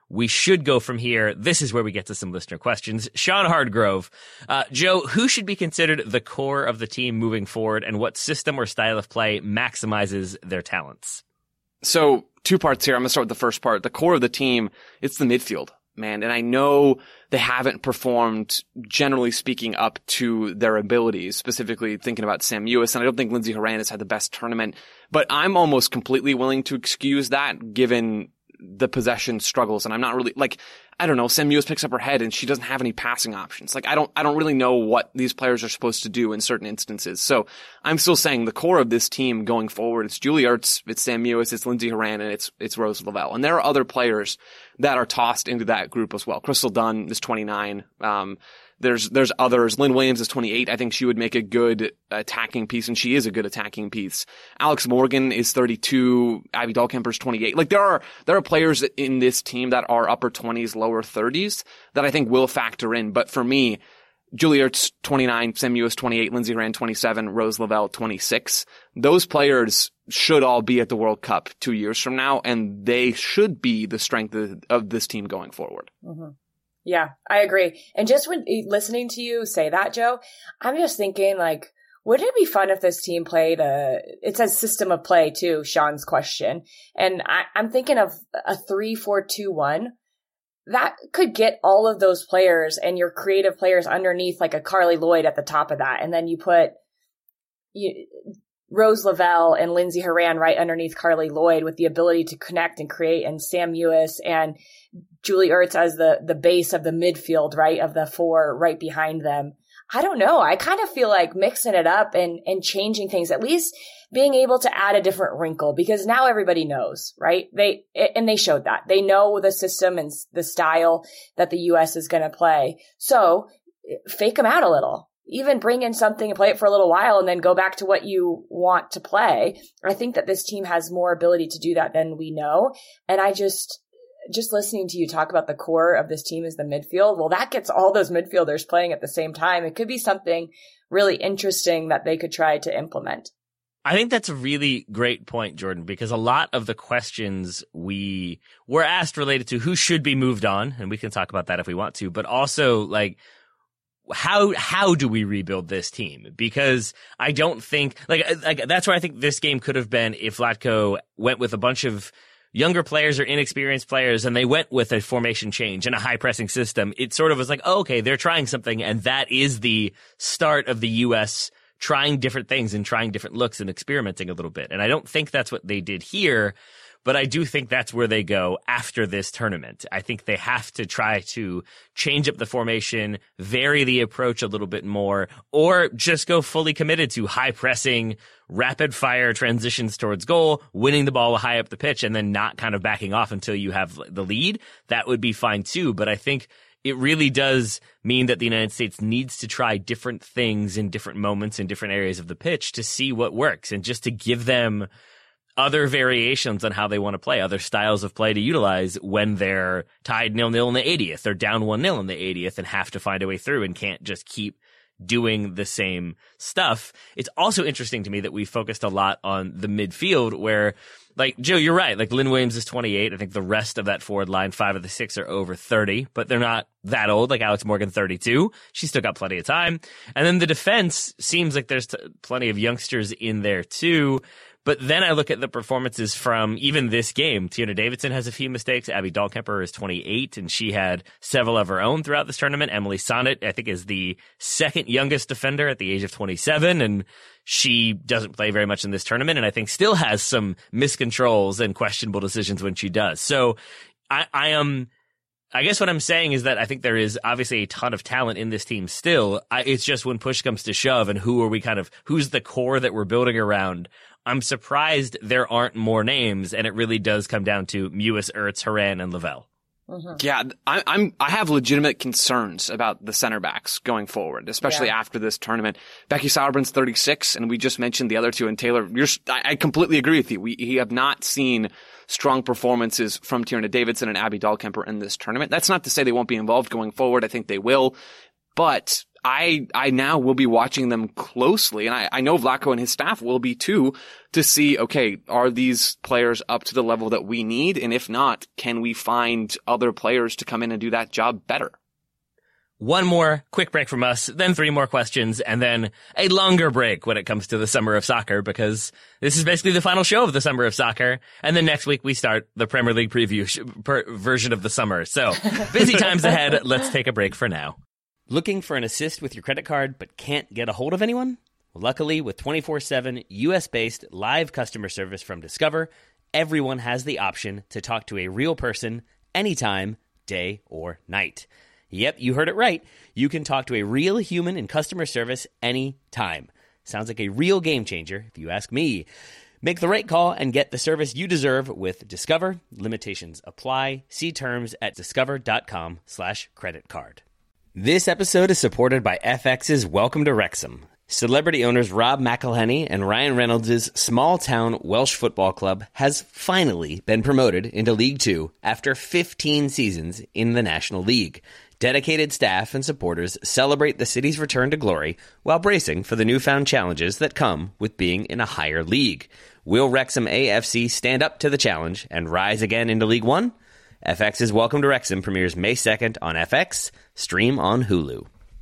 we should go from here. This is where we get to some listener questions. Sean Hardgrove. Uh, Joe, who should be considered the core of the team moving forward, and what system or style of play maximizes their talents? So two parts here. I'm going to start with the first part. The core of the team, it's the midfield, man. And I know they haven't performed, generally speaking, up to their abilities, specifically thinking about Sam Mewis. And I don't think Lindsey Horan has had the best tournament, but I'm almost completely willing to excuse that given the possession struggles. And I'm not really like, I don't know, Sam Mewis picks up her head and she doesn't have any passing options. Like I don't, I don't really know what these players are supposed to do in certain instances. So I'm still saying the core of this team going forward, it's Julie Ertz, it's Sam Mewis, it's Lindsey Horan, and it's, it's Rose Lavelle. And there are other players that are tossed into that group as well. Crystal Dunn is twenty-nine. Um, There's, there's others. Lynn Williams is twenty-eight. I think she would make a good attacking piece, and she is a good attacking piece. Alex Morgan is thirty-two. Abby Dahlkemper is twenty-eight. Like there are, there are players in this team that are upper twenties, lower thirties that I think will factor in. But for me, Julie Ertz, twenty-nine, Sam Mewis, twenty-eight, Lindsey Horan, twenty-seven, Rose Lavelle, twenty-six. Those players should all be at the World Cup two years from now, and they should be the strength of, of this team going forward. Mm-hmm. Yeah, I agree. And just when listening to you say that, Joe, I'm just thinking like, wouldn't it be fun if this team played a, it says system of play too, Sean's question. And I, I'm thinking of a three, four, two, one. That could get all of those players and your creative players underneath like a Carly Lloyd at the top of that. And then you put you, Rose Lavelle and Lindsey Horan right underneath Carly Lloyd with the ability to connect and create, and Sam Mewis and Julie Ertz as the, the base of the midfield, right, of the four right behind them. I don't know. I kind of feel like mixing it up and, and changing things, at least being able to add a different wrinkle, because now everybody knows, right? They, and they showed that. They know the system and the style that the U S is going to play. So fake them out a little. Even bring in something and play it for a little while and then go back to what you want to play. I think that this team has more ability to do that than we know. And I just, just listening to you talk about the core of this team is the midfield. Well, that gets all those midfielders playing at the same time. It could be something really interesting that they could try to implement. I think that's a really great point, Jordan, because a lot of the questions we were asked related to who should be moved on, and we can talk about that if we want to, but also like, How how do we rebuild this team? Because I don't think like like that's where I think this game could have been if Vlatko went with a bunch of younger players or inexperienced players and they went with a formation change and a high pressing system. It sort of was like, oh, okay, they're trying something, and that is the start of the U S trying different things and trying different looks and experimenting a little bit. And I don't think that's what they did here. But I do think that's where they go after this tournament. I think they have to try to change up the formation, vary the approach a little bit more, or just go fully committed to high pressing, rapid fire transitions towards goal, winning the ball high up the pitch, and then not kind of backing off until you have the lead. That would be fine too. But I think it really does mean that the United States needs to try different things in different moments in different areas of the pitch to see what works, and just to give them other variations on how they want to play, other styles of play to utilize when they're tied nil-nil in the eightieth. They're down one-nil in the eightieth and have to find a way through and can't just keep doing the same stuff. It's also interesting to me that we focused a lot on the midfield where, like, Joe, you're right. Like, Lynn Williams is twenty-eight. I think the rest of that forward line, five of the six are over thirty, but they're not that old. Like Alex Morgan, thirty-two. She's still got plenty of time. And then the defense seems like there's t- plenty of youngsters in there too. But then I look at the performances from even this game. Tiona Davidson has a few mistakes. Abby Dahlkemper is twenty-eight, and she had several of her own throughout this tournament. Emily Sonnet, I think, is the second youngest defender at the age of twenty-seven, and she doesn't play very much in this tournament, and I think still has some miscontrols and questionable decisions when she does. So I, I am... I guess what I'm saying is that I think there is obviously a ton of talent in this team still. I, it's just when push comes to shove and who are we kind of, who's the core that we're building around, I'm surprised there aren't more names, and it really does come down to Mewis, Ertz, Horan, and Lavelle. Mm-hmm. Yeah, I, I'm, I have legitimate concerns about the center backs going forward, especially yeah. after this tournament. Becky Sauerbrun's thirty-six, and we just mentioned the other two. And Taylor, you're, I, I completely agree with you. We, we have not seen strong performances from Tiona Davidson and Abby Dahlkemper in this tournament. That's not to say they won't be involved going forward. I think they will. But I I now will be watching them closely, and I, I know Vlatko and his staff will be too, to see, okay, are these players up to the level that we need? And if not, can we find other players to come in and do that job better? One more quick break from us, then three more questions, and then a longer break when it comes to the summer of soccer, because this is basically the final show of the summer of soccer. And then next week we start the Premier League preview sh- per- version of the summer. So busy times ahead. Let's take a break for now. Looking for an assist with your credit card but can't get a hold of anyone? Luckily, with twenty-four seven U S-based live customer service from Discover, everyone has the option to talk to a real person anytime, day or night. Yep, you heard it right. You can talk to a real human in customer service anytime. Sounds like a real game changer, if you ask me. Make the right call and get the service you deserve with Discover. Limitations apply. See terms at discover.com slash credit card. This episode is supported by F X's Welcome to Wrexham. Celebrity owners Rob McElhenney and Ryan Reynolds' small-town Welsh football club has finally been promoted into League Two after fifteen seasons in the National League. Dedicated staff and supporters celebrate the city's return to glory while bracing for the newfound challenges that come with being in a higher league. Will Wrexham A F C stand up to the challenge and rise again into League One? F X's Welcome to Wrexham premieres May second on F X. Stream on Hulu.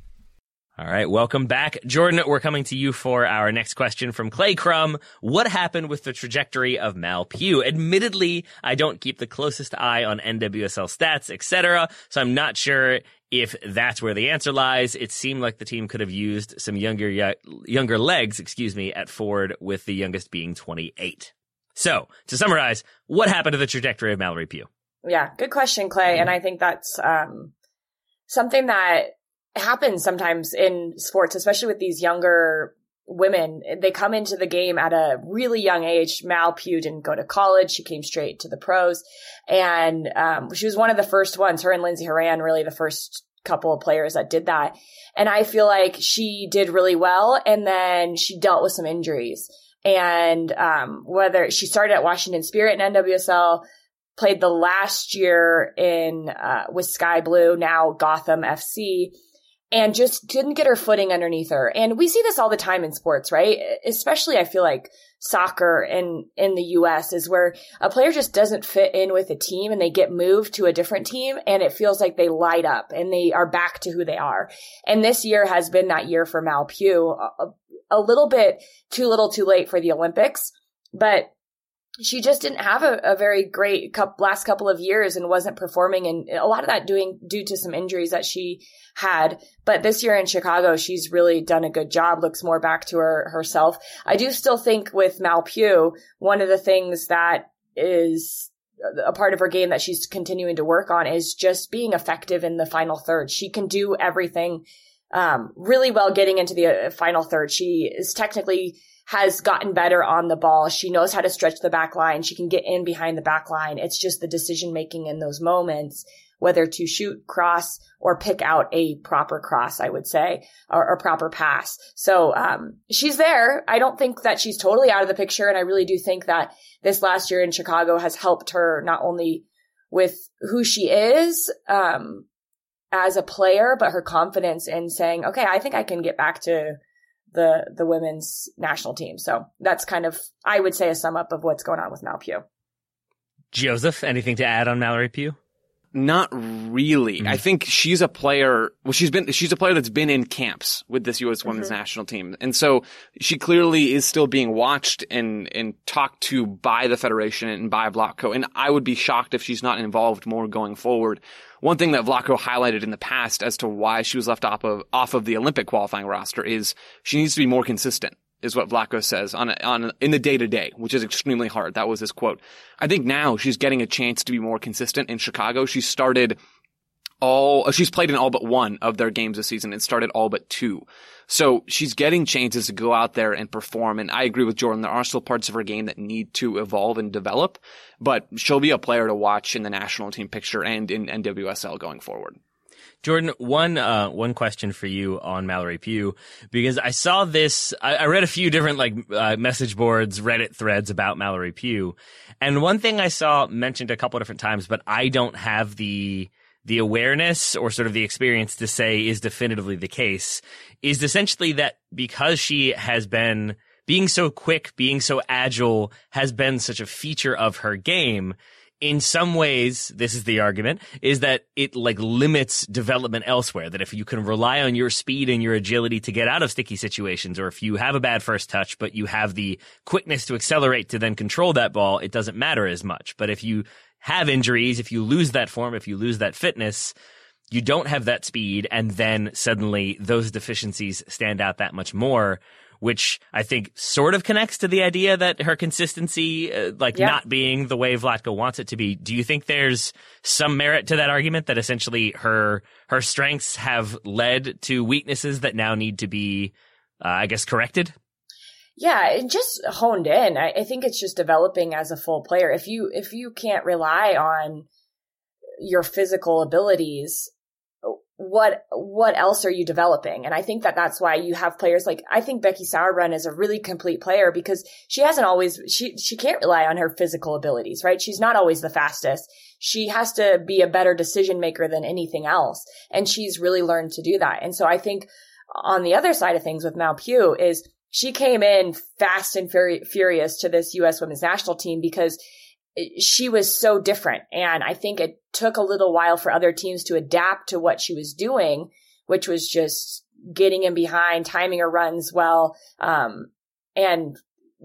All right, welcome back. Jordan, we're coming to you for our next question from Clay Crum. What happened with the trajectory of Mal Pugh? Admittedly, I don't keep the closest eye on N W S L stats, et cetera, so I'm not sure if that's where the answer lies. It seemed like the team could have used some younger younger legs, excuse me, at forward, with the youngest being twenty-eight. So, to summarize, what happened to the trajectory of Mallory Pugh? Yeah, good question, Clay. And I think that's um, something that happens sometimes in sports, especially with these younger women. They come into the game at a really young age. Mal Pugh didn't go to college. She came straight to the pros. And um, she was one of the first ones, her and Lindsey Horan, really the first couple of players that did that. And I feel like she did really well. And then she dealt with some injuries. And um, whether she started at Washington Spirit in N W S L, played the last year in uh, with Sky Blue, now Gotham F C, and just didn't get her footing underneath her. And we see this all the time in sports, right? Especially, I feel like soccer in, in the U S is where a player just doesn't fit in with a team and they get moved to a different team and it feels like they light up and they are back to who they are. And this year has been that year for Mal Pugh, a, a little bit too little too late for the Olympics, but she just didn't have a, a very great couple, last couple of years and wasn't performing. And a lot of that doing due to some injuries that she had. But this year in Chicago, she's really done a good job, looks more back to her herself. I do still think with Mal Pugh, one of the things that is a part of her game that she's continuing to work on is just being effective in the final third. She can do everything um, really well getting into the final third. She is technically has gotten better on the ball. She knows how to stretch the back line. She can get in behind the back line. It's just the decision making in those moments, whether to shoot, cross, or pick out a proper cross, I would say, or a proper pass. So um, she's there. I don't think that she's totally out of the picture. And I really do think that this last year in Chicago has helped her not only with who she is um, as a player, but her confidence in saying, okay, I think I can get back to the the women's national team. So that's kind of, I would say, a sum up of what's going on with Mal Pugh. Joseph, anything to add on Mallory Pugh? Not really. Mm-hmm. I think she's a player. Well, she's been, she's a player that's been in camps with this U S mm-hmm. women's national team. And so she clearly is still being watched and, and talked to by the Federation and by Vlatko. And I would be shocked if she's not involved more going forward. One thing that Vlatko highlighted in the past as to why she was left off of, off of the Olympic qualifying roster is she needs to be more consistent, is what Vlatko says on, on, in the day to day, which is extremely hard. That was his quote. I think now she's getting a chance to be more consistent in Chicago. She started all, she's played in all but one of their games this season and started all but two. So she's getting chances to go out there and perform. And I agree with Jordan. There are still parts of her game that need to evolve and develop, but she'll be a player to watch in the national team picture and in N W S L going forward. Jordan, one uh, one question for you on Mallory Pugh, because I saw this, I, I read a few different like uh, message boards, Reddit threads about Mallory Pugh, and one thing I saw mentioned a couple of different times, but I don't have the the awareness or sort of the experience to say is definitively the case is essentially that because she has been being so quick, being so agile has been such a feature of her game. In some ways, this is the argument, is that it like limits development elsewhere. That if you can rely on your speed and your agility to get out of sticky situations, or if you have a bad first touch, but you have the quickness to accelerate to then control that ball, it doesn't matter as much. But if you have injuries, if you lose that form, if you lose that fitness, you don't have that speed, and then suddenly those deficiencies stand out that much more, which I think sort of connects to the idea that her consistency, uh, like yeah. not being the way Vlatko wants it to be. Do you think there's some merit to that argument that essentially her her strengths have led to weaknesses that now need to be, uh, I guess, corrected? Yeah, it just honed in. I, I think it's just developing as a full player. If you if you can't rely on your physical abilities, what what else are you developing? And I think that that's why you have players like, I think Becky Sauerbrunn is a really complete player because she hasn't always, she she can't rely on her physical abilities, right? She's not always the fastest. She has to be a better decision maker than anything else. And she's really learned to do that. And so I think on the other side of things with Mal Pugh is she came in fast and furi- furious to this U S women's national team because she was so different. And I think it took a little while for other teams to adapt to what she was doing, which was just getting in behind, timing her runs well, um, and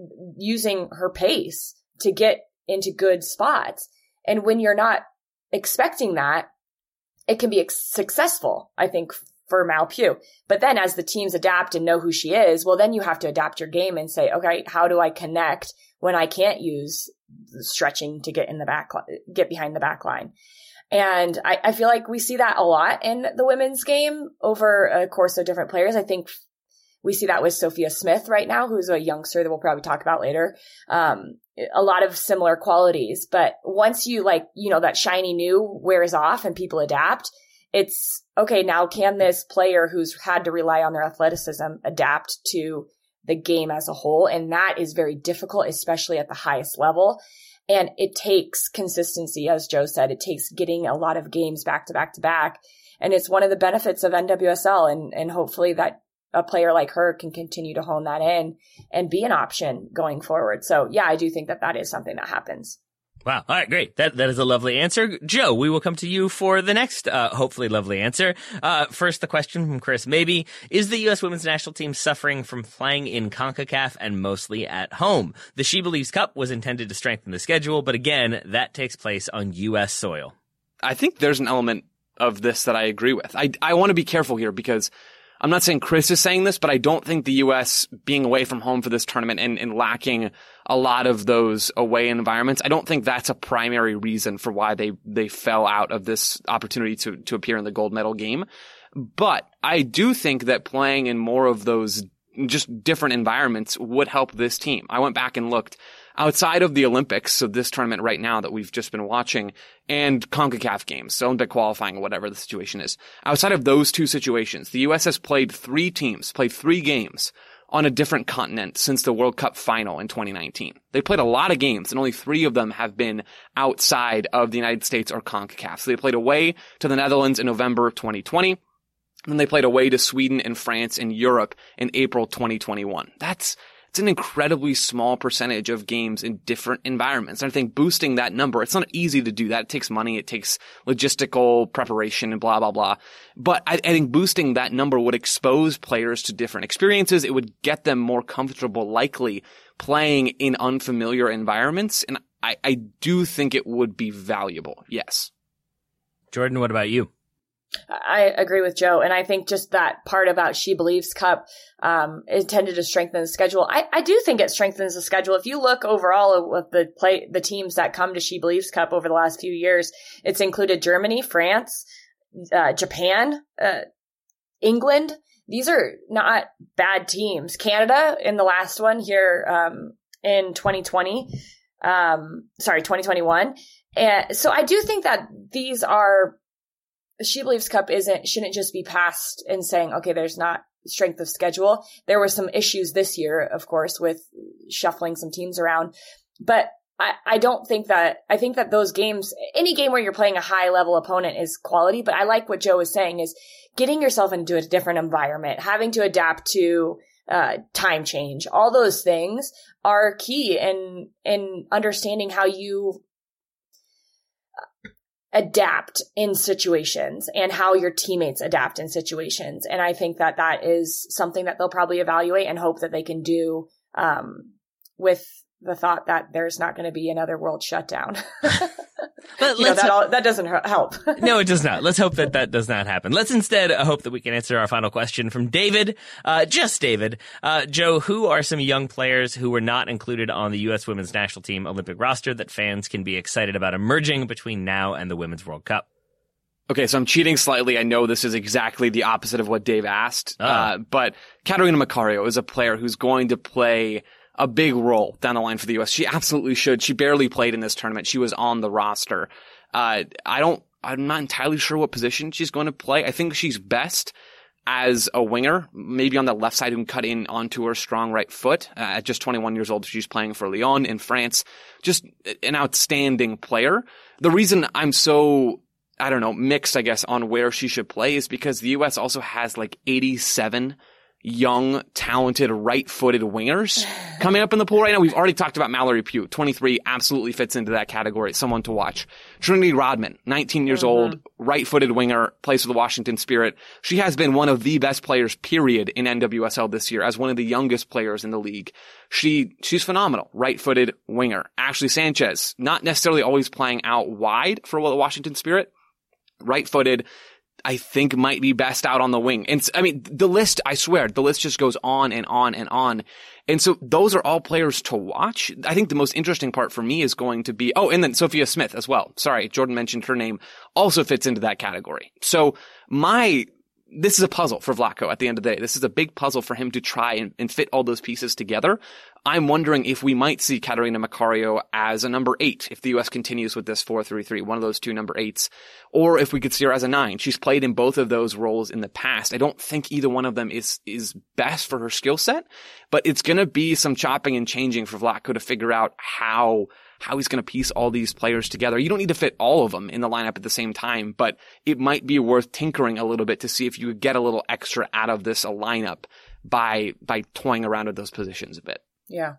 using her pace to get into good spots. And when you're not expecting that, it can be ex- successful, I think, for Mal Pugh. But then as the teams adapt and know who she is, well, then you have to adapt your game and say, okay, how do I connect when I can't use stretching to get in the back, get behind the back line? And I, I feel like we see that a lot in the women's game over a course of different players. I think we see that with Sophia Smith right now, who's a youngster that we'll probably talk about later. Um, a lot of similar qualities, but once you like, you know, that shiny new wears off and people adapt, it's okay. Now can this player who's had to rely on their athleticism adapt to the game as a whole? And that is very difficult, especially at the highest level. And it takes consistency, as Joe said. It takes getting a lot of games back to back to back. And it's one of the benefits of N W S L. And, and hopefully that a player like her can continue to hone that in and be an option going forward. So yeah, I do think that that is something that happens. Wow. All right, great. That that is a lovely answer. Joe, we will come to you for the next, uh, hopefully lovely answer. Uh, first, the question from Chris Maybe. Is the U S women's national team suffering from playing in CONCACAF and mostly at home? The She Believes Cup was intended to strengthen the schedule, but again, that takes place on U S soil. I think there's an element of this that I agree with. I, I want to be careful here because I'm not saying Chris is saying this, but I don't think the U S being away from home for this tournament and, and lacking a lot of those away environments, I don't think that's a primary reason for why they, they fell out of this opportunity to, to appear in the gold medal game. But I do think that playing in more of those just different environments would help this team. I went back and looked outside of the Olympics, so this tournament right now that we've just been watching, and CONCACAF games, so Olympic qualifying or whatever the situation is. Outside of those two situations, the U S has played three teams, played three games on a different continent since the World Cup final in twenty nineteen. They played a lot of games, and only three of them have been outside of the United States or CONCACAF. So they played away to the Netherlands in November twenty twenty, and they played away to Sweden and France and Europe in April twenty twenty-one. That's It's an incredibly small percentage of games in different environments. And I think boosting that number, it's not easy to do that. It takes money. It takes logistical preparation and blah, blah, blah. But I, I think boosting that number would expose players to different experiences. It would get them more comfortable, likely playing in unfamiliar environments. And I, I do think it would be valuable. Yes. Jordan, what about you? I agree with Joe. And I think just that part about She Believes Cup um, intended to strengthen the schedule. I, I do think it strengthens the schedule. If you look overall at the play, the teams that come to She Believes Cup over the last few years, it's included Germany, France, uh, Japan, uh, England. These are not bad teams. Canada in the last one here um, in twenty twenty, um, sorry, twenty twenty-one. And so I do think that these are She Believes Cup isn't, shouldn't just be passed and saying, okay, there's not strength of schedule. There were some issues this year, of course, with shuffling some teams around, but I, I don't think that, I think that those games, any game where you're playing a high level opponent is quality, but I like what Joe is saying is getting yourself into a different environment, having to adapt to uh, time change. All those things are key in, in understanding how you adapt in situations and how your teammates adapt in situations. And I think that that is something that they'll probably evaluate and hope that they can do um, with the thought that there's not going to be another world shutdown. But you know, that, all, that doesn't help. No, it does not. Let's hope that that does not happen. Let's instead uh, hope that we can answer our final question from David. Uh, just David. Uh, Joe, who are some young players who were not included on the U S women's national team Olympic roster that fans can be excited about emerging between now and the Women's World Cup? Okay, so I'm cheating slightly. I know this is exactly the opposite of what Dave asked. Oh. Uh, but Catarina Macario is a player who's going to play a big role down the line for the U S. She absolutely should. She barely played in this tournament. She was on the roster. Uh, I don't, I'm not entirely sure what position she's going to play. I think she's best as a winger, maybe on the left side who can cut in onto her strong right foot. Uh, at just twenty-one years old, she's playing for Lyon in France. Just an outstanding player. The reason I'm so, I don't know, mixed, I guess, on where she should play is because the U S also has like eighty-seven young, talented, right-footed wingers coming up in the pool right now. We've already talked about Mallory Pugh. twenty-three absolutely fits into that category. Someone to watch. Trinity Rodman, nineteen years mm-hmm. old, right-footed winger, plays for the Washington Spirit. She has been one of the best players, period, in N W S L this year as one of the youngest players in the league. She, she's phenomenal. Right-footed winger. Ashley Sanchez, not necessarily always playing out wide for the Washington Spirit. Right-footed, I think might be best out on the wing. And I mean, the list, I swear, the list just goes on and on and on. And so those are all players to watch. I think the most interesting part for me is going to be, oh, and then Sophia Smith as well. Sorry, Jordan mentioned her name, also fits into that category. So my, this is a puzzle for Vlatko at the end of the day. This is a big puzzle for him to try and, and fit all those pieces together. I'm wondering if we might see Catarina Macario as a number eight if the U S continues with this four three three, one of those two number eights, or if we could see her as a nine. She's played in both of those roles in the past. I don't think either one of them is is best for her skill set, but it's going to be some chopping and changing for Vlatko to figure out how how he's going to piece all these players together. You don't need to fit all of them in the lineup at the same time, but it might be worth tinkering a little bit to see if you could get a little extra out of this lineup by by toying around with those positions a bit. Yeah.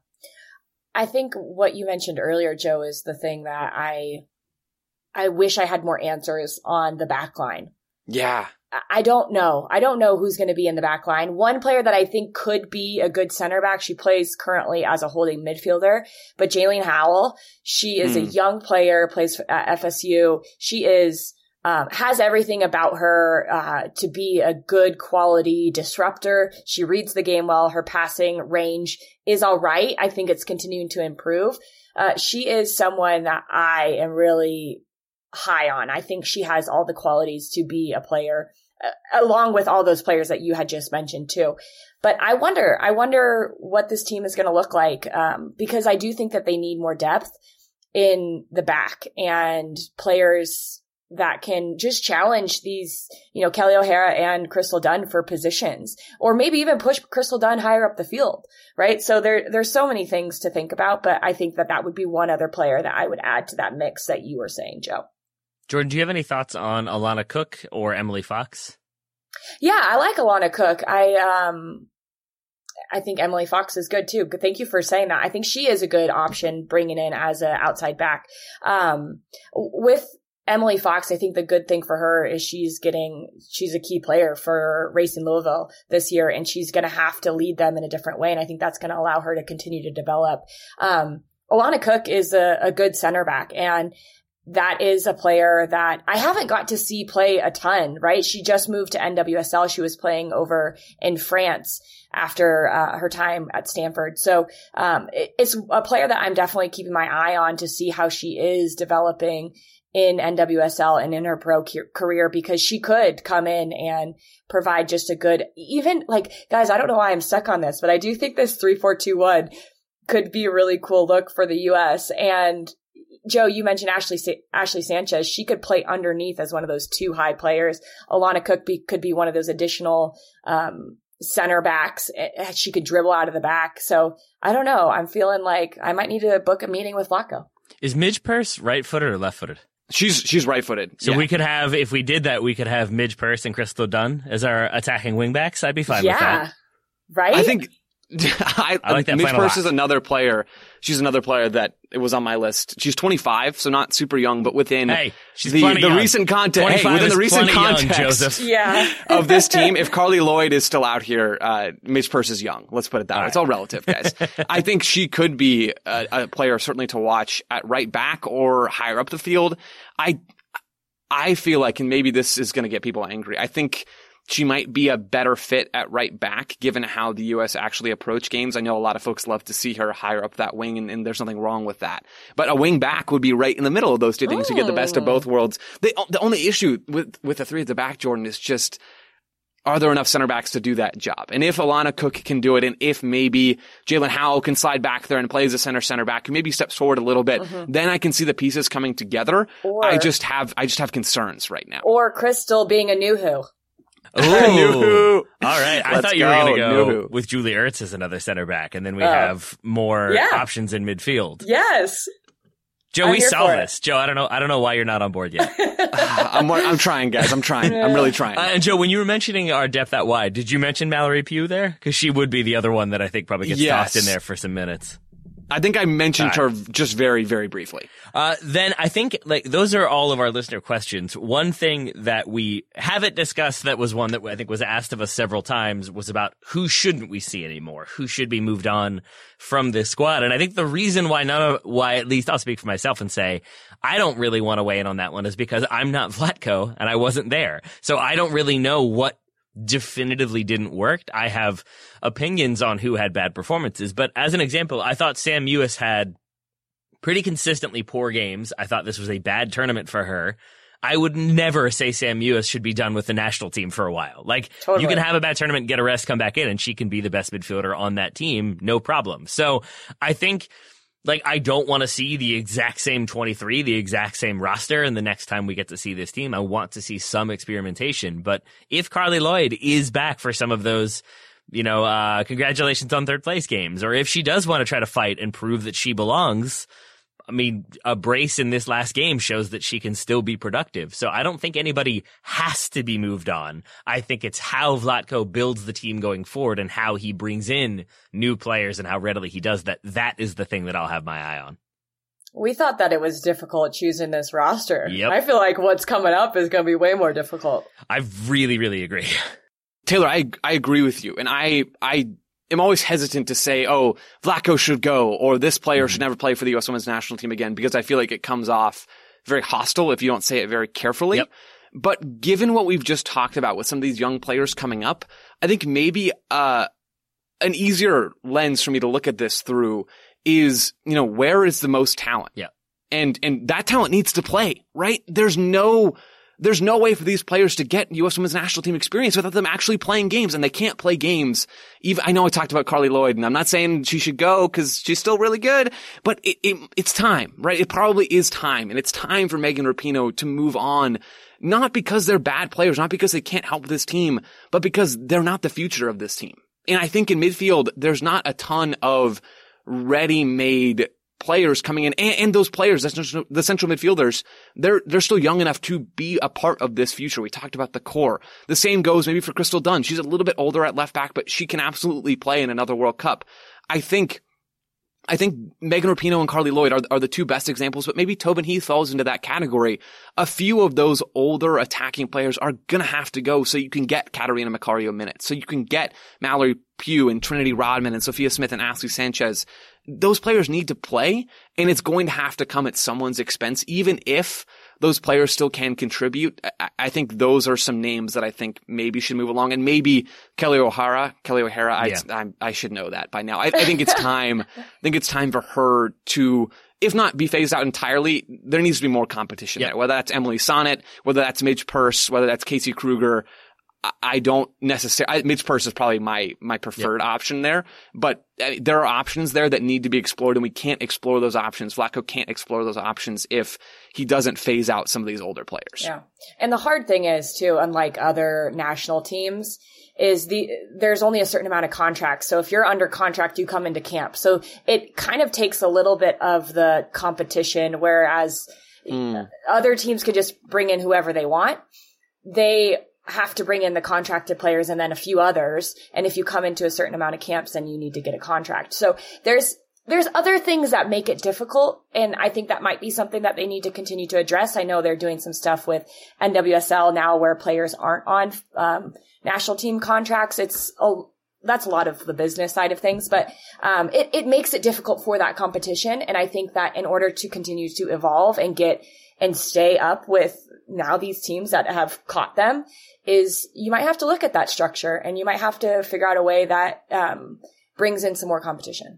I think what you mentioned earlier, Joe, is the thing that I I wish I had more answers on the back line. Yeah. I don't know. I don't know who's going to be in the back line. One player that I think could be a good center back, she plays currently as a holding midfielder, but Jaylene Howell, she is mm. a young player, plays at F S U. She is Um, has everything about her uh, to be a good quality disruptor. She reads the game well. Her passing range is all right. I think it's continuing to improve. Uh, she is someone that I am really high on. I think she has all the qualities to be a player, uh, along with all those players that you had just mentioned too. But I wonder, I wonder what this team is going to look like, um, because I do think that they need more depth in the back and players that can just challenge these, you know, Kelly O'Hara and Crystal Dunn for positions, or maybe even push Crystal Dunn higher up the field, right? So there, there's so many things to think about, but I think that that would be one other player that I would add to that mix that you were saying, Joe. Jordan, do you have any thoughts on Alana Cook or Emily Fox? Yeah, I like Alana Cook. I, um, I think Emily Fox is good too. Thank you for saying that. I think she is a good option bringing in as an outside back. Um, with Emily Fox, I think the good thing for her is she's getting, she's a key player for Racing Louisville this year, and she's going to have to lead them in a different way. And I think that's going to allow her to continue to develop. Um, Alana Cook is a, a good center back, and that is a player that I haven't got to see play a ton, right? She just moved to N W S L. She was playing over in France after uh, her time at Stanford. So um, it, it's a player that I'm definitely keeping my eye on to see how she is developing in N W S L and in her pro career, because she could come in and provide just a good, even like, guys, I don't know why I'm stuck on this, but I do think this three four two one could be a really cool look for the U S. And Joe, you mentioned Ashley Ashley Sanchez. She could play underneath as one of those two high players. Alana Cook be, could be one of those additional um center backs. She could dribble out of the back. So I don't know. I'm feeling like I might need to book a meeting with Vlatko. Is Midge Purse right-footed or left-footed? She's she's right-footed. So yeah. we could have, if we did that, we could have Midge Purse and Crystal Dunn as our attacking wingbacks. I'd be fine yeah. with that. Right? I think I, I like that Midge plan a Purse lot. is another player. She's another player that it was on my list. She's twenty-five, so not super young, but within Hey, she's the, plenty the young. recent context, hey, twenty-five within is the recent plenty young, context Joseph. yeah. of this team, if Carly Lloyd is still out here, uh, Midge Purse is young. Let's put it that All way. right. It's all relative, guys. I think she could be a, a player certainly to watch at right back or higher up the field. I, I feel like, and maybe this is going to get people angry, I think she might be a better fit at right back, given how the U S actually approach games. I know a lot of folks love to see her higher up that wing, and, and there's nothing wrong with that. But a wing back would be right in the middle of those two things. You get the best of both worlds. The, the only issue with, with the three at the back, Jordan, is just, are there enough center backs to do that job? And if Alana Cook can do it, and if maybe Jalen Howell can slide back there and play as a center center back, who maybe steps forward a little bit, mm-hmm. then I can see the pieces coming together. Or, I just have, I just have concerns right now. Or Crystal being a new who. Ooh. All right. I Let's thought you were going to go. go Nuhu. with Julie Ertz as another center back, and then we Oh. have more Yeah. options in midfield. Yes. Joe, I'm we here solve for it. this. Joe, I don't know. I don't know why you're not on board yet. I'm, I'm trying, guys. I'm trying. I'm really trying. Uh, and Joe, when you were mentioning our depth out wide, did you mention Mallory Pugh there? Because she would be the other one that I think probably gets Yes. tossed in there for some minutes. I think I mentioned All her just very, very briefly. Uh, then I think, like, those are all of our listener questions. One thing that we haven't discussed that was one that I think was asked of us several times was about who shouldn't we see anymore? Who should be moved on from this squad? And I think the reason why none of, why at least I'll speak for myself and say I don't really want to weigh in on that one is because I'm not Vlatko and I wasn't there. So I don't really know what definitively didn't work. I have opinions on who had bad performances, but as an example, I thought Sam Mewis had pretty consistently poor games. I thought this was a bad tournament for her. I would never say Sam Mewis should be done with the national team for a while. Like, Totally. you can have a bad tournament, get a rest, come back in, and she can be the best midfielder on that team, no problem. So I think, like, I don't want to see the exact same twenty-three, the exact same roster, and the next time we get to see this team, I want to see some experimentation. But if Carly Lloyd is back for some of those, you know, uh, congratulations on third place games, or if she does want to try to fight and prove that she belongs, I mean, a brace in this last game shows that she can still be productive. So I don't think anybody has to be moved on. I think it's how Vlatko builds the team going forward and how he brings in new players and how readily he does that. That is the thing that I'll have my eye on. We thought that it was difficult choosing this roster. Yep. I feel like what's coming up is going to be way more difficult. I really, really agree. Taylor, I I agree with you, and I I am always hesitant to say, oh, Vlatko should go, or this player should never play for the U S Women's National Team again, because I feel like it comes off very hostile if you don't say it very carefully. Yep. But given what we've just talked about with some of these young players coming up, I think maybe uh an easier lens for me to look at this through is, you know, where is the most talent? Yeah. And and that talent needs to play, right? There's no There's no way for these players to get U S Women's National Team experience without them actually playing games, and they can't play games. Even I know I talked about Carly Lloyd, and I'm not saying she should go because she's still really good, but it, it, it's time, right? It probably is time, and it's time for Megan Rapinoe to move on, not because they're bad players, not because they can't help this team, but because they're not the future of this team. And I think in midfield, there's not a ton of ready-made players coming in, and, and those players, the central midfielders, they're they're still young enough to be a part of this future. We talked about the core. The same goes maybe for Crystal Dunn. She's a little bit older at left back, but she can absolutely play in another World Cup. I think I think Megan Rapinoe and Carly Lloyd are, are the two best examples, but maybe Tobin Heath falls into that category. A few of those older attacking players are going to have to go so you can get Katarina Macario minutes, so you can get Mallory Pugh and Trinity Rodman and Sophia Smith and Ashley Sanchez. Those players need to play, and it's going to have to come at someone's expense, even if those players still can contribute. I, I think those are some names that I think maybe should move along, and maybe Kelly O'Hara, Kelly O'Hara, I, Yeah. I, I should know that by now. I, I think it's time, I think it's time for her to, if not be phased out entirely, there needs to be more competition Yep. there, whether that's Emily Sonnet, whether that's Midge Purse, whether that's Casey Kruger. I don't necessarily, Midge Purce is probably my, my preferred yep. option there, but there are options there that need to be explored, and we can't explore those options. Vlatko can't explore those options if he doesn't phase out some of these older players. Yeah. And the hard thing is too, unlike other national teams, is the, there's only a certain amount of contracts. So if you're under contract, you come into camp. So it kind of takes a little bit of the competition, whereas mm. other teams could just bring in whoever they want. They have to bring in the contracted players and then a few others. And if you come into a certain amount of camps, then you need to get a contract. So there's, there's other things that make it difficult. And I think that might be something that they need to continue to address. I know they're doing some stuff with N W S L now where players aren't on, um, national team contracts. It's a, that's a lot of the business side of things, but, um, it, it makes it difficult for that competition. And I think that in order to continue to evolve and get and stay up with now these teams that have caught them, is you might have to look at that structure, and you might have to figure out a way that um, brings in some more competition.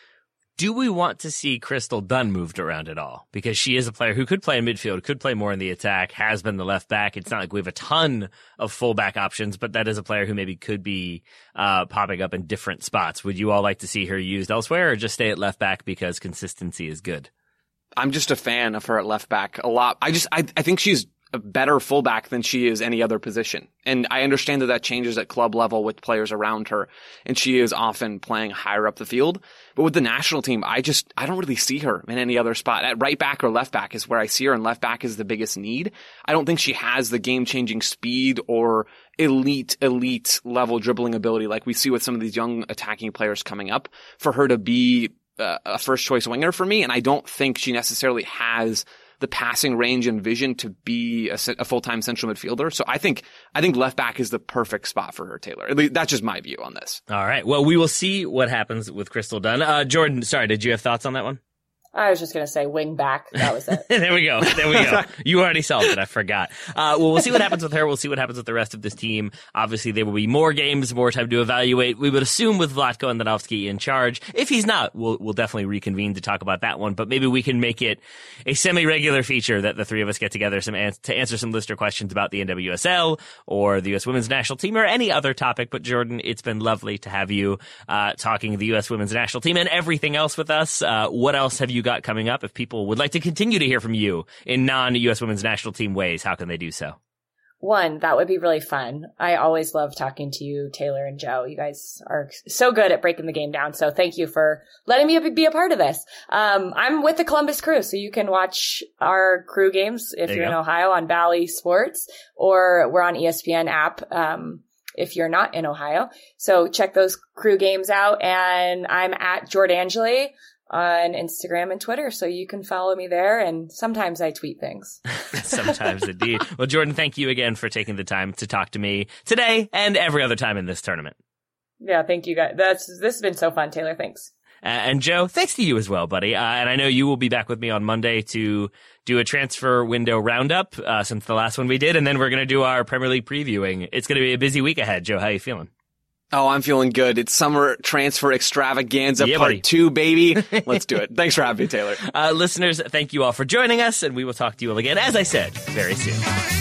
Do we want to see Crystal Dunn moved around at all? Because she is a player who could play in midfield, could play more in the attack, has been the left back. It's not like we have a ton of fullback options, but that is a player who maybe could be uh popping up in different spots. Would you all like to see her used elsewhere, or just stay at left back because consistency is good? I'm just a fan of her at left back a lot. I just, I, I think she's a better fullback than she is any other position. And I understand that that changes at club level with players around her, and she is often playing higher up the field. But with the national team, I just, I don't really see her in any other spot. At right back or left back is where I see her, and left back is the biggest need. I don't think she has the game-changing speed or elite, elite level dribbling ability like we see with some of these young attacking players coming up for her to be uh, a first choice winger for me. And I don't think she necessarily has the passing range and vision to be a, a full-time central midfielder. So I think, I think left back is the perfect spot for her, Taylor. At least that's just my view on this. All right. Well, we will see what happens with Crystal Dunn. Uh, Jordan, sorry, did you have thoughts on that one? I was just going to say wing back. That was it. There we go. There we go. You already solved it. I forgot. Uh, well, we'll see what happens with her. We'll see what happens with the rest of this team. Obviously, there will be more games, more time to evaluate. We would assume with Vlatko and Danovsky in charge. If he's not, we'll, we'll definitely reconvene to talk about that one. But maybe we can make it a semi-regular feature that the three of us get together some ans- to answer some listener questions about the N W S L or the U S women's national team or any other topic. But Jordan, it's been lovely to have you uh, talking the U S women's national team and everything else with us. Uh, what else have you got coming up? If people People would like to continue to hear from you in non-U S women's national team ways, how can they do so? One, that would be really fun. I always love talking to you, Taylor and Joe. You guys are so good at breaking the game down. So thank you for letting me be a part of this. Um, I'm with the Columbus Crew, so you can watch our Crew games if There you're you in go. Ohio on Bally Sports, or we're on E S P N app. Um, if you're not in Ohio. So check those Crew games out. And I'm at Jordangeli on Instagram and Twitter, so you can follow me there, and sometimes I tweet things. Sometimes indeed. Well, Jordan, thank you again for taking the time to talk to me today and every other time in this tournament. Yeah, thank you guys. That's this has been so fun, Taylor. Thanks. Uh, and Joe, thanks to you as well, buddy. Uh, and I know you will be back with me on Monday to do a transfer window roundup uh, since the last one we did, and then we're going to do our Premier League previewing. It's going to be a busy week ahead. Joe, how you feeling? Oh, I'm feeling good. It's summer transfer extravaganza Yeah, part buddy. two, baby. Let's do it. Thanks for having me, Taylor. Uh, listeners, thank you all for joining us, and we will talk to you all again, as I said, very soon.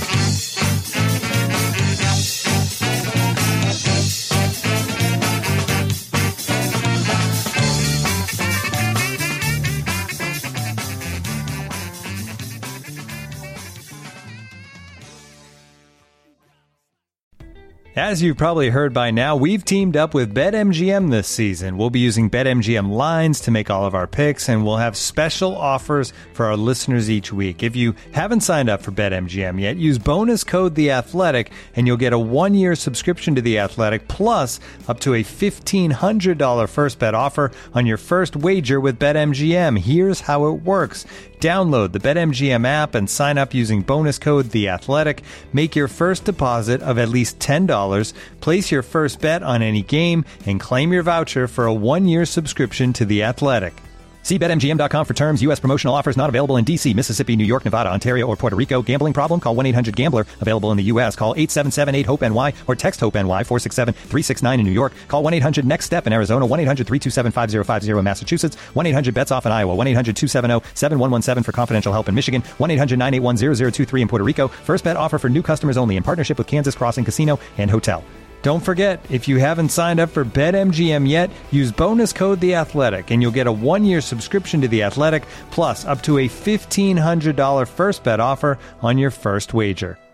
As you've probably heard by now, we've teamed up with BetMGM this season. We'll be using BetMGM lines to make all of our picks, and we'll have special offers for our listeners each week. If you haven't signed up for BetMGM yet, use bonus code The Athletic, and you'll get a one-year subscription to The Athletic, plus up to a fifteen hundred dollars first bet offer on your first wager with BetMGM. Here's how it works. Download the BetMGM app and sign up using bonus code The Athletic. Make your first deposit of at least ten dollars. Place your first bet on any game and claim your voucher for a one-year subscription to The Athletic. See Bet M G M dot com for terms. U S promotional offers not available in D C, Mississippi, New York, Nevada, Ontario, or Puerto Rico. Gambling problem? Call one eight hundred gambler. Available in the U S. Call eight seven seven eight hope N Y or text HOPE-NY four six seven three six nine in New York. Call one eight hundred next step in Arizona. one eight hundred three two seven five zero five zero in Massachusetts. one eight hundred bets off in Iowa. one eight hundred two seven zero seven one one seven for confidential help in Michigan. one eight hundred nine eight one zero zero two three in Puerto Rico. First bet offer for new customers only in partnership with Kansas Crossing Casino and Hotel. Don't forget, if you haven't signed up for BetMGM yet, use bonus code The Athletic, and you'll get a one-year subscription to The Athletic, plus up to a fifteen hundred dollars first bet offer on your first wager.